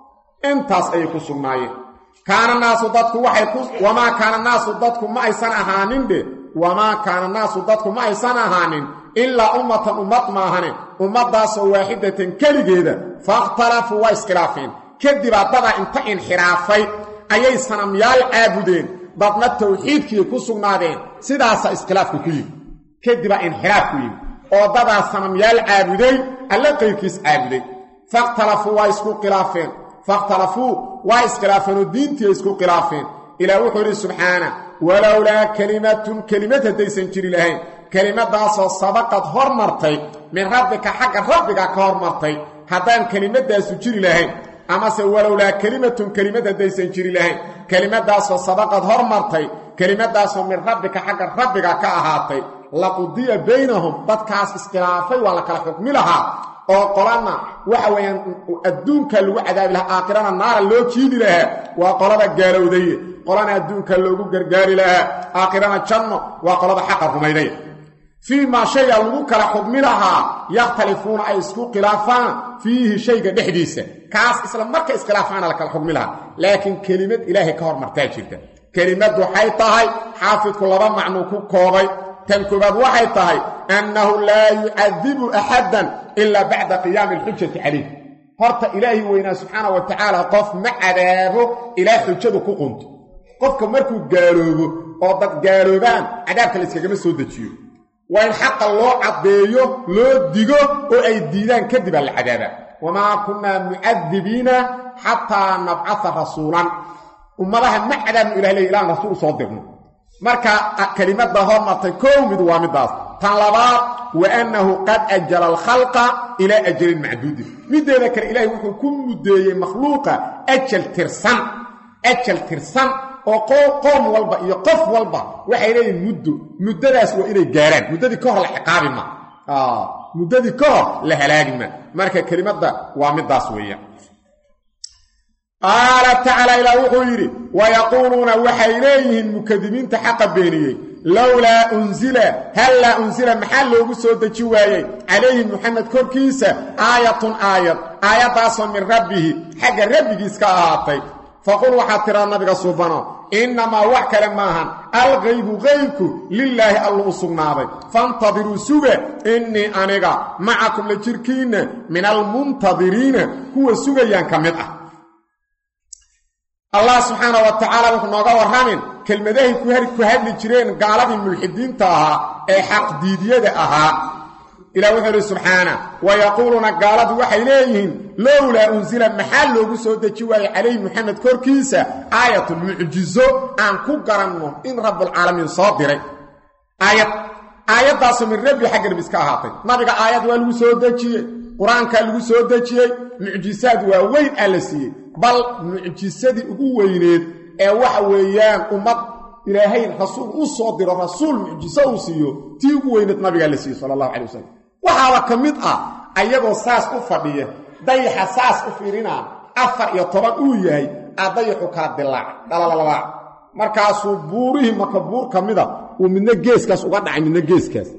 intaas ayay ku sugnaayeen kaana naasu dadku waxay ku wamaa kaana naasu dadku ma aysan ahaanin dhe wamaa kaana naasu dadku ma aysan ahaanin ilaa ummatan ummad maahane ummaddaasoo waaxidatan keligeeda faاkhtalafuu waa iskhilaafeen kadib addadaa inta inxiraafay ayay sanamyaal caabudeen dadna tawxiidkii ku sugnaadeen sidaasaa iskhilaafku ku yimi kadibaa inxiraaf ku yimi oo dadaa sanamyaal caabuday alla qayrkiis caabuday faاkhtalafuu waa isku khilaafeen faاkhtalafuu waa iskhilaafeen oo diintii isku khilaafeen ilaah wuxuu yidhi subxaana walowlaa kelimatun kelimad haddaysan jiri lahayn kelimadaasoo sabaqad hormartay min rabbika xagga rabbiga ka hormartay haddaan kelimadaasu jiri lahayn amase walowlaa kelimatun kelimad haddaysan jiri lahayn kelimadaasoo sabaqad hormartay kelimadaasoo min rabbika xagga rabbiga ka ahaatay laqudiya baynahum dadkaas iskhilaafay waa la kala xukmi lahaa oo qolana waxa weeyaan adduunka lagu cadaabi lahaa aakhirana naara loo jiidi lahaa waa qolada gaalowday qolana adduunka loogu gargaari lahaa aakhirana janno waa qolada xaqa rumayday fii maa shayga lagu kala xukmi lahaa yakhtalifuuna ay isku khilaafaan fiihi shayga dhexdiisa kaas isla marka iskhilaafaana la kala xukmi lahaa laakiin kelimad ilaahay ka hormartaa jirta kelimad waxay tahay xaafidku laba macnuu ku koobay tan koobaad waxay tahay annahu laa yucadibu axadan ilaa bacda qiyaami alxujati calayh horta ilaahay weynaa subxaana wa tacaala qof ma cadaabo ilaa xujadu ku qunto qofka markuu gaaloobo oo dad gaaloobaan cadaabka la iskagama soo dejiyo waa in xaqa loo caddeeyo loo digo oo ay diidaan kadib aa la cadaabaa wamaa kunnaa mucadibiina xataa nabcata rasuulan ummadaha ma cadaabnu ilah ley ilaan rasuul u soo dirno marka kelimada hormartay koow mid waa midaas tan labaad wa annahu qad ajala alkhalqa ilaa ajalin macduudin mideeda kale ilaahay wuxuu ku muddeeyey makhluuqa ajal tirsan ajal tirsan oo qoom walba iyo qof walba waxay leeyihiin muddo muddadaas waa inay gaaraan muddadii ka hor la ciqaabi ma muddadii ka hor la halaagi ma marka kelimada waa midaas weeyaan qaala tacaala ilaa wuxuu yidhi wayaquuluuna waxay leeyihiin mukadibiinta xaqa beeniyey lowlaa unzila hallaa unsila maxaa loogu soo deji waayey calayhi muxamed korkiisa aayatun aayad aayaddaasoo min rabbihi xagga rabbigiis ka ahaatay faqul waxaad tiraa nabiga suubano innamaa wax kale maahan alqaybu qaybku lilaahi allu u sugnaaday faintadiruu suga innii aniga macakum la jirkiinna min almuntadiriina kuwa sugayaan ka mid ah allah subxaana wa tacaala wuxuu nooga warramin kelmadahay ku hadli jireen gaaladii mulxidiinta ahaa ee xaqdiidiyada ahaa ilah wuxuu yidhi subxaana wayaquuluuna gaaladu waxay leeyihiin lowlaa unsila maxaa loogu soo deji waayey calayhi muxamed korkiisa aayatun mucjizo aan ku garanno in rabbulcaalamiin soo diray aayad aayaddaasoo min rabbi xagga rabbi iska ahaatay nabiga aayad waa lagu soo dejiyey qur-aankaa lagu soo dejiyey mucjisaad waa weyn aa la siiyey bal mucjisadii ugu weyneed ee waxa weeyaan ummad ilaahay rasuul u soo diro rasuul mucjiso uu siiyo tii ugu weyneed nabigaa la siiyey sala allahu calay wasalam waxaaba ka mid ah ayagoo saas u fadhiya dayaxa saas u fiirinaa afar iyo toban uu yahay aa dayaxu kala dilaacay dhalalalaaac markaasuu buurihii marka buur ka mida uu midna geeskaas uga dhacay midna geeskaas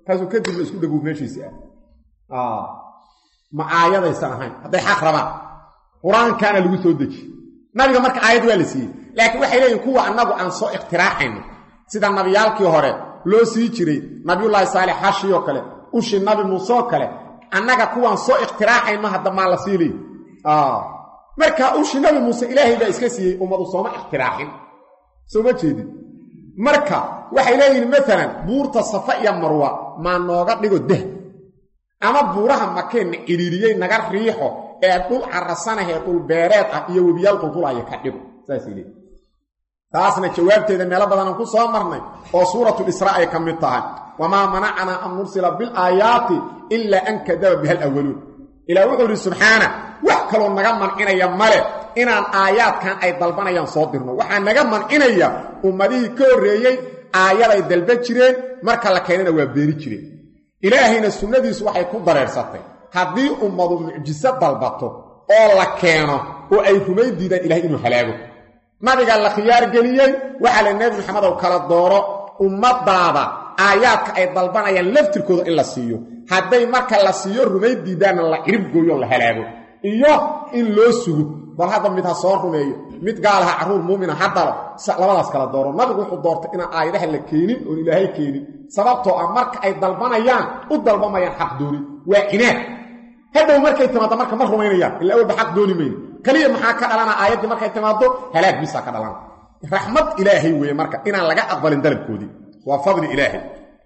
kaasuu kadib la isku dhagow meeshiisi ah ma aayadaysan ahayn hadday xaq rabaan qur-aankaana lagu soo deji nabiga marka aayad waa la siiyey laakiin waxay leeyihin kuwa annagu aan soo ikhtiraaxayno sida nabiyaalkii hore loo sii jiray nabiyullaahi saalix xashi oo kale ushi nabi muuse oo kale annaga kuwaan soo ikhtiraaxayno hadda maa la sii leeyi marka ushi nabi muuse ilaahay baa iska siiyey ummadu sooma ikhtiraaxin sooma jeedin marka waxay leeyihiin maalan buurta safa iyo marwa maa nooga dhigo dah ama buuraha makeenna ciriiriyey naga riixo ee dhul carrasanahee dhul beereed ah iyo webiyaal qulqulaya ka dhigo saasay leeyihin taasna jawaabteeda meelo badanaan ku soo marnay oo suuratul israa ay ka mid tahay wamaa manacnaa an nursila bilaayaati ilaa an kadaba biha alawaluun ilaa wuxuu yidhi subxaana wax kaloo naga mancinaya male inaan aayaadkan ay dalbanayaan soo dirno waxaa naga mancinaya ummadihii ka horreeyey aayaday dalba jireen marka la keenana waa beeri jireen ilaahayna sunnadiisu waxay ku dareersatay haddii ummadu mucjiso dalbato oo la keeno oo ay rumay diidaan ilahay inuu halaago nabiga la khiyaar geliyey waxaa la nebi maxamed ow kala dooro ummadaada aayaadka ay dalbanayaan laftirkooda in la siiyo hadday marka la siiyo rumay diidaanna la cirib gooyo la halaago iyo in loo sugo bal hadda mid ha soo rumeeyo mid gaalaha carruur muumina haddaba labadaas kala dooro nabigu wuxuu doortay inaan aayadaha la keenin oon ilaahay keenin sababtoo ah marka ay dalbanayaan u dalbamayaan xaq dooni waa cinaad hadhow markay timaado marka ma rumaynayaan ilaa awalba xaq dooni mayno kaliya maxaa ka dhalana aayaddii markay timaado halaag bisaa ka dhalana raxmad ilaahay weeye marka inaan laga aqbalin dalabkoodii waa fadli ilaahay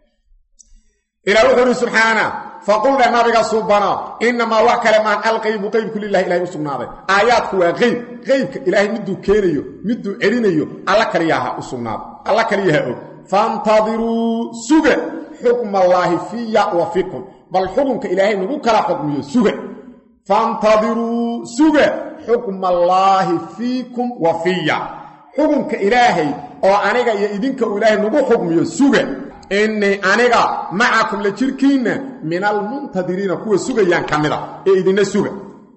ilaa wuxuu yidhi subxaana faqulna nabiga subana inamaa wax kale maan alqaybu qaybku lilahi ilahay u sugnaaday aayaadku waa qayb qaybka ilaahay miduu keenayo miduu celinayo alla kaliyaha u sugnaaday alla kaliyaha og faantadiruu suga xukma allaahi fiya wa fikum bal xukunka ilaahay nagu kala xukmiyo suga faantadiruu suga xukma allaahi fiikum wa fiya xukunka ilaahay oo aniga iyo idinka uu ilaahay nagu xukmiyo suga innii aniga macakum la jirkiinna min almuntadiriina kuwa sugayaan ka mida ee idinna suga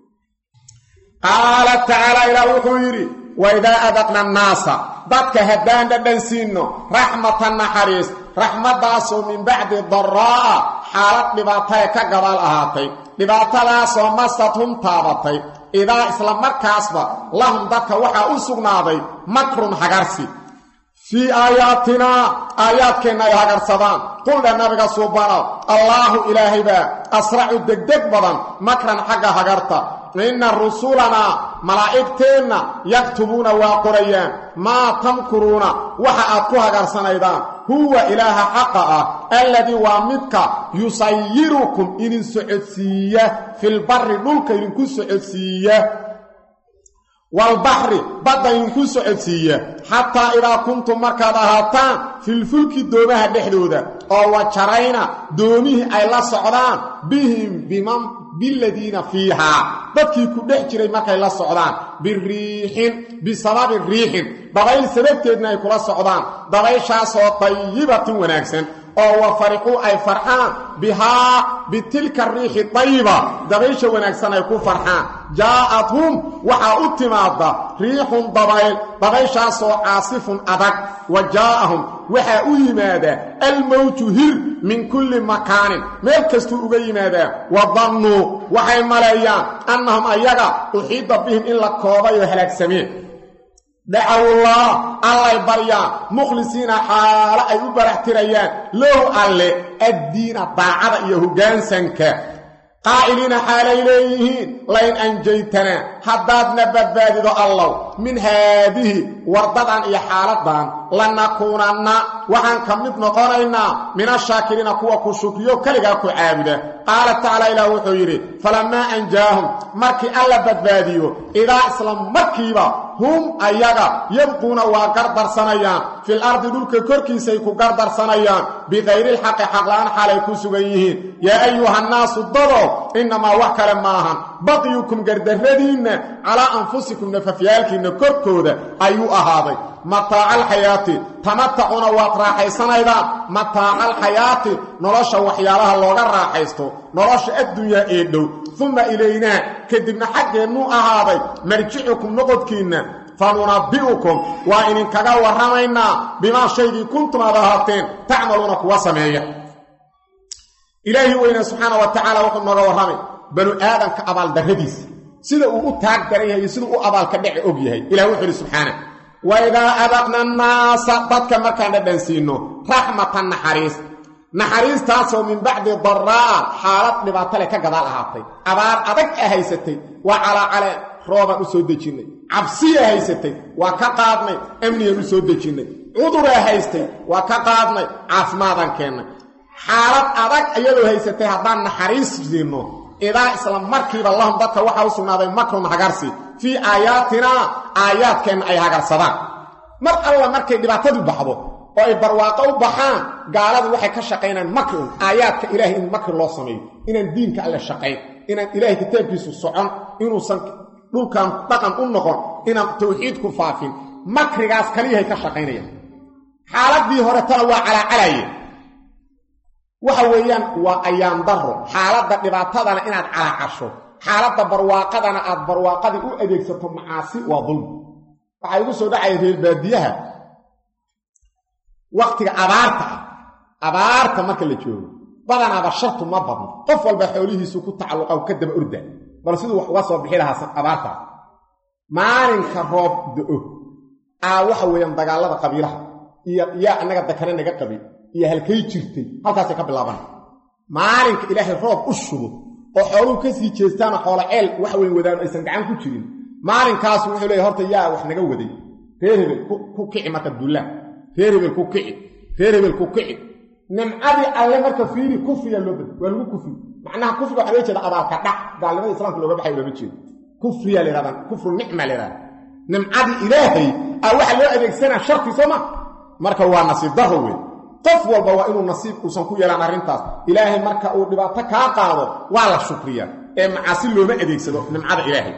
qaala tacaala ilaah wuxuu yidhi waidaa adaqna annaasa dadka haddaan dhadhan siinno raxmatan naxariis raxmaddaasoo min bacdi daraa'a xaalad dhibaatae ka gadaal ahaatay dhibaatadaasoo masadhum taabatay idaa isla markaasba lahum dadka waxaa u sugnaaday makrun hagarsi fii aayaatinaa aayaadkeenna ay hagarsadaan quldha nabiga suubano allaahu ilaahaybaa asracu degdeg badan makran xagga hagarta inna rusulanaa malaa'igteenna yaktubuuna waa qorayaan maa tamkuruuna waxa aad ku hagarsanaydaan huwa ilaaha xaqa ah alladii waa midka yusayirukum idin socodsiiya filbarri dhulka idinku socodsiiya walbaxri badda idinku socodsiiya xataa idaa kuntum markaad ahaataan filfulki doomaha dhexdooda oo wajarayna doomihii ay la socdaan bihim biman biladiina fiihaa dadkii ku dhex jiray markay la socdaan biriixin bisababi riixin dabayl sababteedna ay kula socdaan dabayshaasoo dayibatin wanaagsan oo wa fariquu ay farxaan bihaa bitilka riixi dayiba dabaysha wanaagsan ay ku farxaan jaa'athum waxaa u timaada riixun dabayl dabayshaasoo caasifun adag wa jaa'ahum waxaa u yimaadaa almowju hir min kulli makaanin meel kastuu uga yimaadaa wa dannuu waxay maleeyaan annahum ayaga uxiida bihim in la koobay oo halaagsameen dacawullah allay baryaan mukhlisiina xaalo ay u baraxtirayaan low alle addiina daacada iyo hoggaansanka qaa'iliina xaalay leeyihiin layn anjaytanaa haddaadna badbaadido allow min haadihi wardadan iyo xaaladdan lanakuunanna waxaan ka mid noqonaynaa min ashaakiriina kuwa ku shukriyo keligaa ku caabuda qaala tacaala ilaah wuxuu yidhi falammaa anjaahum markii alla badbaadiyo idaa isla markiiba hum ayaga yabquuna waa gardarsanayaan fil ardi dhulka korkiisay ku gardarsanayaan bikayrilxaqi xaqla'aan xaalay ku sugan yihiin yaa ayuhannaasu dado innamaa wax kale maahan baqyukum gardarradiinna calaa anfusikum nafafyaalkiinna korkooda ayuu ahaaday mataaca alxayaati tamatacuna waad raaxaysanaydaan mataaca alxayaati nolosha waxyaalaha looga raaxaysto nolosha adduunyaa ee dhow uma ilaynaa kadibna xaggeennuu ahaaday marjicukum noqodkiinna fanunabbi'ukum waa idinkaga warramaynaa bimaa shaygii kuntum aad ahaateen tacmaluuna kuwa sameeya ilaahi weyna subxaana wa tacaala wuxuu nooga warramay banu aadamka abaaldarradiisa sida uu u taag daran yahay sida uu abaalka dhici og yahay ilaah wuxuu yidhi subxaana wa idaa adaqna annaasa dadka markaan dhadhansiino raxmatan naxariis naxariistaasoo min bacdi daraa xaalad dhibaato leh ka gadaal ahaatay abaar adag a haysatay waa calaacale roobaan u soo dejinnay cabsiya haysatay waa ka qaadnay amnigan u soo dejinnay cuduraa haystay waa ka qaadnay caafimaadaan keennay xaalad adag iyadoo haysatay haddaan naxariis siino idaa isla markiiba lahum dadka waxaa u sugnaaday makrun hagarsi fii aayaatinaa aayaadkeenna ay hagarsadaan mar alla markay dhibaatadu baxdo oo ay barwaaqo u baxaan gaaladu waxay ka shaqaynaan makrin aayaadka ilaahay in makri loo sameeyo inaan diinka alle shaqayn inaan ilaahay kitaabkiisu socon inuusan dhulkan dhaqan u noqon inaan tawxiidku faafin makrigaas kaliyahay ka shaqaynayaan xaaladii hore tana waa calaacalaye waxa weeyaan waa ayaan daro xaaladda dhibaatadana inaad calaacasho xaaladda barwaaqadana aad barwaaqadii u adeegsato macaasi waa dulmi waxaa igu soo dhacaya reer baadiyaha waqtiga abaarta ah abaarta marka la joogo badanaaba shartu ma badno qof walba xoolihiisu ku tacalluqa ka daba orda bal siduu wax uga soo bixi lahaa abaarta maalinka roob do aa waxa weeyaan dagaalada qabiilaha iyo yaa annaga dakana naga qabi iyo halkay jirtay halkaasay ka bilaaban maalinka ilaahay roob u shubo oo xooluhu ka sii jeestaan xoolo ceel wax weyn wadaan aysan gacan ku jirin maalinkaas wuxuu leeyahay horta yaa wax naga waday reer hebel ku kici marka duulaa reer hebel ku kici reer hebel ku kici nimcadii alle marka fiiri kufriya loo bad waa lagu kufri macnaha kufriga waxa jeeda abaalka dhac gaalnimada islaamka looga baxay looga jeedo kufriya leeyahay kufru nicma leeyahay nimcadii ilaahay aa waxa loo adeegsanaa sharti soma marka waa nasiib daro weyn qof walba waa inuu nasiib uusan ku yeelan arrintaas ilaahay marka uu dhibaato kaa qaado waa la shukriya ee macaasi looma adeegsado nimcada ilaahay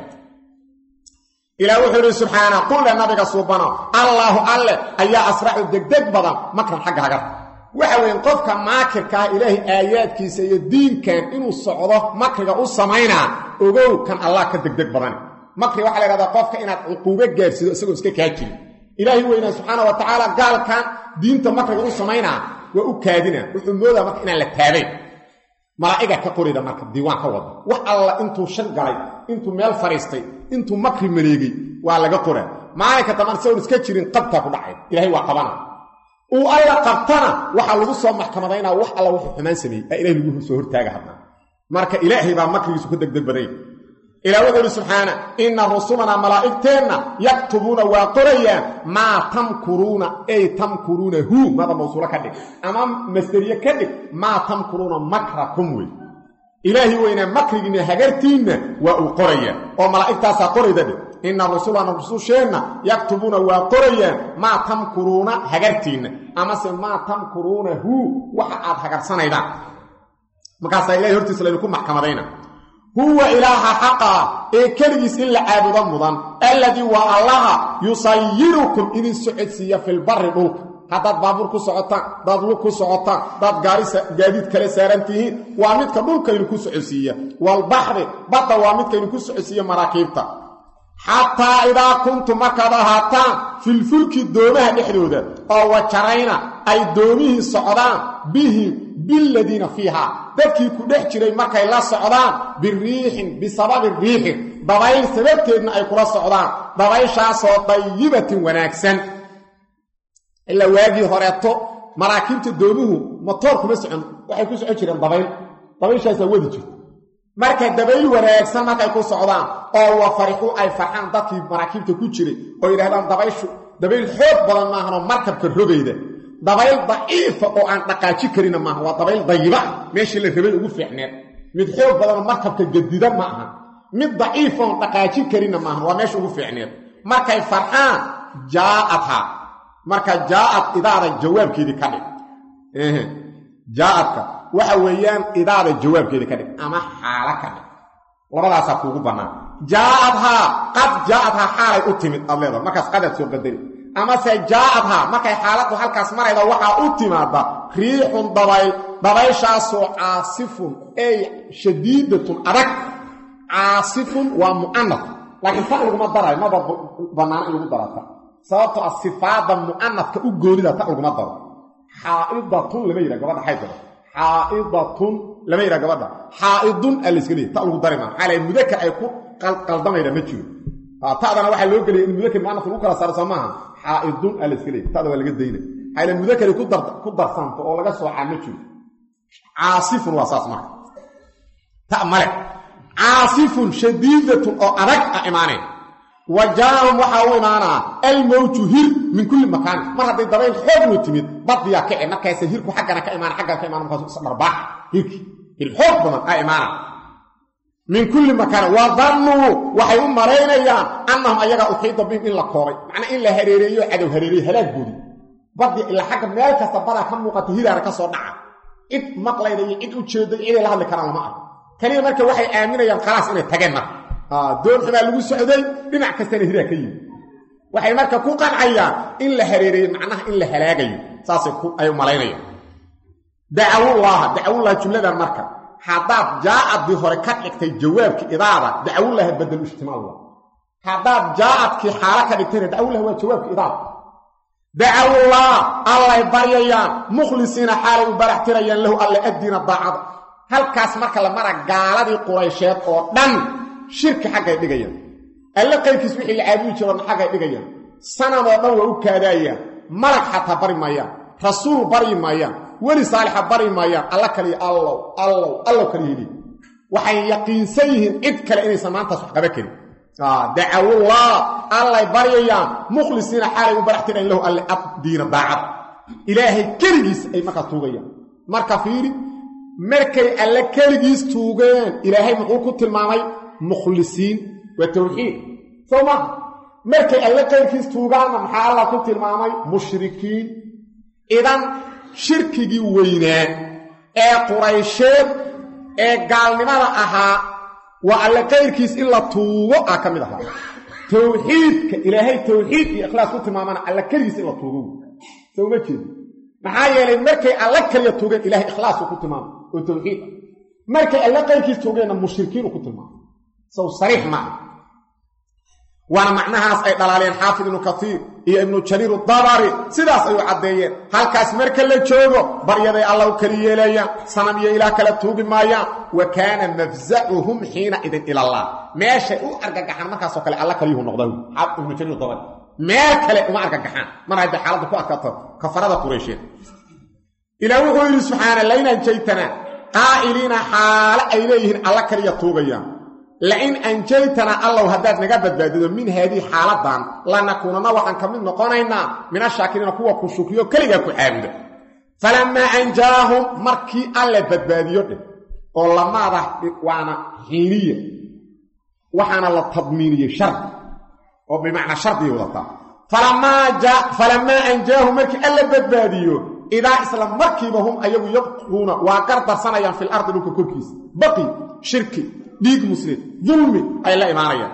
ilaa wuxuu yidhi subxaana qulle nabiga suubano allaahu alle ayaa asracu degdeg badan makran xagga hagarta waxa weyn qofka maakirkaa ilaahay aayaadkiisa iyo diinkan inuu socdo makriga u samaynaa ogow kan allah ka degdeg badan makri waxaa la yidhahdaa qofka inaad cuquubo gaarsido isagoo iska kaa jirin ilaahay weynaa subxaana wa tacaala gaalkan diinta makriga u samaynaa waa u kaadina wuxuu moodaa marka inaan la taabayn malaa'iga ka qorida marka diiwaan ka wada wax alla intuu shar galay intuu meel fariistay intuu makri mareegay waa laga qora maalinka tamaan sawir iska jirin qabta ku dhacay ilaahay waa qabana uu alla qabtana waxa lagu soo maxkamadaynaa wax alla wuxuu xumaan sameeyay ilaahay lagu soo hortaaga hadna marka ilaahay baa makrigiisu ku degdeg baday ilaa wuxuu subxaana inna rusulana malaa'ikteena yaktubuuna waa qorayaan maa tamkuruuna ay tamkuruuna hu mada mawsuula ka dhig ama masdariye ka dhig maa tamkuruuna makrakum wey ilaahi weyna makrigiina hagartiinna waa uu qoraya oo malaa'iktaasaa qorayda dhig inna rusulana rususheenna yaktubuuna waa qorayaan maa tamkuruuna hagartiinna amase maa tamkuruuna hu waxa aad hagarsanaydaan markaasaa ilahay hortiisa laydinku maxkamadayna huwa ilaaha xaqa ee keligiis in la caabudo mudan alladii waa allaha yusayirukum idin socodsiiya filbari dhulka haddaad baabuur ku socotaan daad lug ku socotaan daad gaadiid kale saaran tihiin waa midka dhulka idinku socodsiiya walbaxri badda waa midka idinku socodsiiya maraakiibta xataa idaa kuntum markaad ahaataan filfulki doomaha dhexdooda oo wajarayna ay doomihii socdaan bihim biladiina fiihaa dadkii ku dhex jiray markay la socdaan biriixin bisababi riixin dabayl sababteedna ay kula socdaan dabayshaasoo dayibatin wanaagsan ilaa waagii horeeto maraakiibta doomuhu matoor kuma socon waxay ku socon jireen dabayl dabayshaasaa wadi jirta marka dabayl wanaagsan markay ku socdaan oo wa farixu ay farxaan dadkii maraakiibta ku jiray oo yidhahdaan dabayshu dabayl xoog badan maahanoo markabka rogayda dabayl daciifa oo aan dhaqaaji karina maaha waa dabayl dayiba meeshii la rabay ugu fiicneed mid xoog badanoo markabka gadida ma aha mid daciifa oon dhaqaaji karina maaha waa meesha ugu fiicneed markay farxaan jaa'adha marka jaa'ad idaada jawaabkeedii ka dhig jaa'adka waxa weeyaan idaada jawaabkeedii ka dhig ama xaala ka dhig labadaasaa kuugu bannaan jaa'adha qad jaa'adha xaalay u timid aad leedaha markaas qadaad soo qadari amase jaa'adha markay xaaladdu halkaas marayda waxaa u timaada riixun dabayl dabayshaasoo caasifun ay shadiidatun adag caasifun waa mu'anaf laakiin ta laguma darayo maba bannaan in lagu darata sababtoo ah sifaadda mu'anafka u goonida ta laguma daro xaa'idatun lama yidhaha gabadha xaydada xaa'idatun lama yira gabadha xaa'idun aliskali ta ugu darima xalay mudakar ay ku qaldamayda ma jiro taadana waxa loo galiyay in mudakar maana ku kala saarsan maaha xaa'idun aliskali taada waa laga deeyay xalay mudakar ku dar ku darsanto oo laga soo caano jiro caasifun wasaas ma ta male caasifun shadiidatun oo adag iimaanay وجاءهم وحاو إمانا الموت هير من كل مكان ما هذا الضبائل حب وتميد بطيا كأنك كيس هيركو حقنا كإيمانا حقنا كإيمانا مخصوص مرباح هيك الحب من إيمانا من كل مكان وظنوا وحيوم مرينيا أنهم أيها أحيط بهم إلا كوري معنى إلا هريريو عدو هريري هلاك بودي بطيا إلا حق مالك استبارا كم وقت هيرا ركسو نعا إذ مقليني إذ أتشيد إذا لها اللي كان لما كان يمارك وحي آمين يا خلاص إنه تجمع دور حما لغو سعودي دينع كستاني هدا كيي waxay marka ku qancayaan in la hareereeyo macnaha in la halaagayo saas ay malaynayaan da'awu Allah da'awu Allah jumlada marka hadaad jaa'ad bi hore ka dhigtay jawaabki idaada da'awu Allah badal ijtimaa Allah hadaad jaa'ad ki xaala ka dhigtay da'awu Allah waa jawaabki idaada da'awu Allah Allah bariyaan mukhlisiina xaalu baraxtirayaan lahu alla adina daacad halkaas marka la mara gaaladii quraysheed oo dhan shirki xaqay dhigayaan alla qaybkiis wixii la caabudi jiray xaqay dhigayaan sanad oo dhan waa u kaadayaan malak xataa bari maayaan rasuul bari maayaan wali saalix bari maayaan alla kaliya allah allah allah kaliya waxay yaqiinsan yihiin cid kale inay samaantaas wax qaba karin ah da'awu allah allah bariyaan mukhlisiina xaalay u baraxtireen lahu alla abdiina daacad ilaahay kaligiis ay marka tuugayaan marka fiiri markay alla kaligiis tuugeen ilaahay muxuu ku tilmaamay مخلصين وتوحيد ثم مركي الله قيركيس توغانا محا الله كنت المامي مشركين إذن شركي وينان اي قريشين اي قال لماذا أها وعلى قيركيس إلا توغو أكملها توحيد إلهي توحيد إخلاص كنت المامانا على قيركيس إلا توغو ثم كده محا يلي مركي الله قيركيس توغان إلهي إخلاص كنت الماما وتوحيد مركي الله قيركيس توغانا مشركين وكنت الماما سو صريح معه وانا معناها اي دلالين حافظ ابن كثير iyo ibn jarir ad-dabari sidaas ay u cadeeyeen halkaas marka la joogo baryaday Allah u kaliyeelaya sanamiye ila kala tuubi maaya wa kana mafza'uhum hina idan ila Allah meesha u argagaxan markaas oo kale Allah kaliyu noqday xaq ibn jarir ad-dabari meel kale uma argagaxan mar ay xaaladda ku adkaato kafarada quraysheed ila wuxuu subhanahu layna jaytana qaa'ilina haala ay leeyihiin Allah kaliya tuugayaan لئن أنجيتنا الله هداد نقبت بعدد من هذه حالتان لنكوننا وحن كمين نقونينا من الشاكرين كوا كشكريو كليغا كعابد فلما أنجاهم مركي الله بدباديوه والله ما رح وانا حينية وحنا الله تضمينية شرط وبمعنى شرط يوضطا فلما جاء فلما أنجاهم مركي الله بدباديوه إذا إسلام مركي بهم أيضا يبقون وقرد صنعا في الأرض لك كركيس بقي شركي ديك مسلم ظلمي أي لا إيمانيا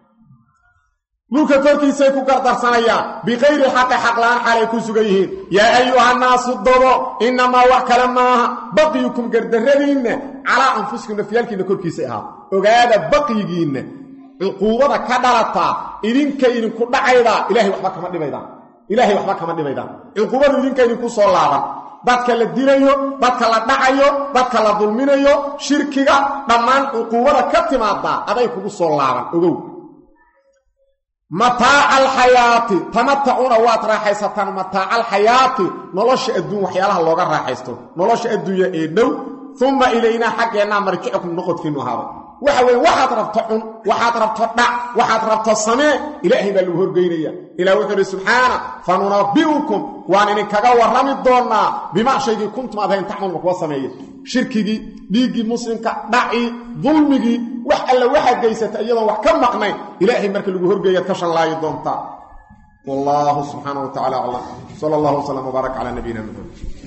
لوكا تركي سيكو كردر سنايا بغير الحق حق لان عليكم سجيهين يا أيها الناس الضبو إنما وكلا ما بقيكم قردرين على أنفسكم نفيالك نكركي سيها وقاعدة بقيين القوة كدرتا إذن كإذن كنا عيدا إلهي وحبك مدي بيضان إلهي وحبك مدي بيضان القوة إذن كإذن كنا صلاة dadka la dirayo dadka la dhacayo dadka la dulminayo shirkiga dhamaan uquwada ka timaada aday kugu soo laaban ogow mataa al hayati tamattuuna wa raaxaysatan mataa al hayati nolosha adduun waxyaalaha looga raaxaysto nolosha adduunya ee dhow thumma ilayna xaqeena marji'ukum noqodkiinu haabo waxa weey waxaad rabto cun waxaad rabto dhac waxaad rabto samee ilaahay baa lagu horgeynaya ilaa wuxuu subhana fanunabbiukum waan in kaga warami doona bima shaygi kuntum aadayn taxmul kuwa sameeyay shirkigi dhiigi muslimka dhaci dulmigi wax alla waxa geysata iyadoo wax ka maqnay ilaahay marka lagu horgeeyo ka shalaayo doonta wallahu subhanahu wa ta'ala sallallahu alayhi wa sallam wa baraka ala nabiyina muhammad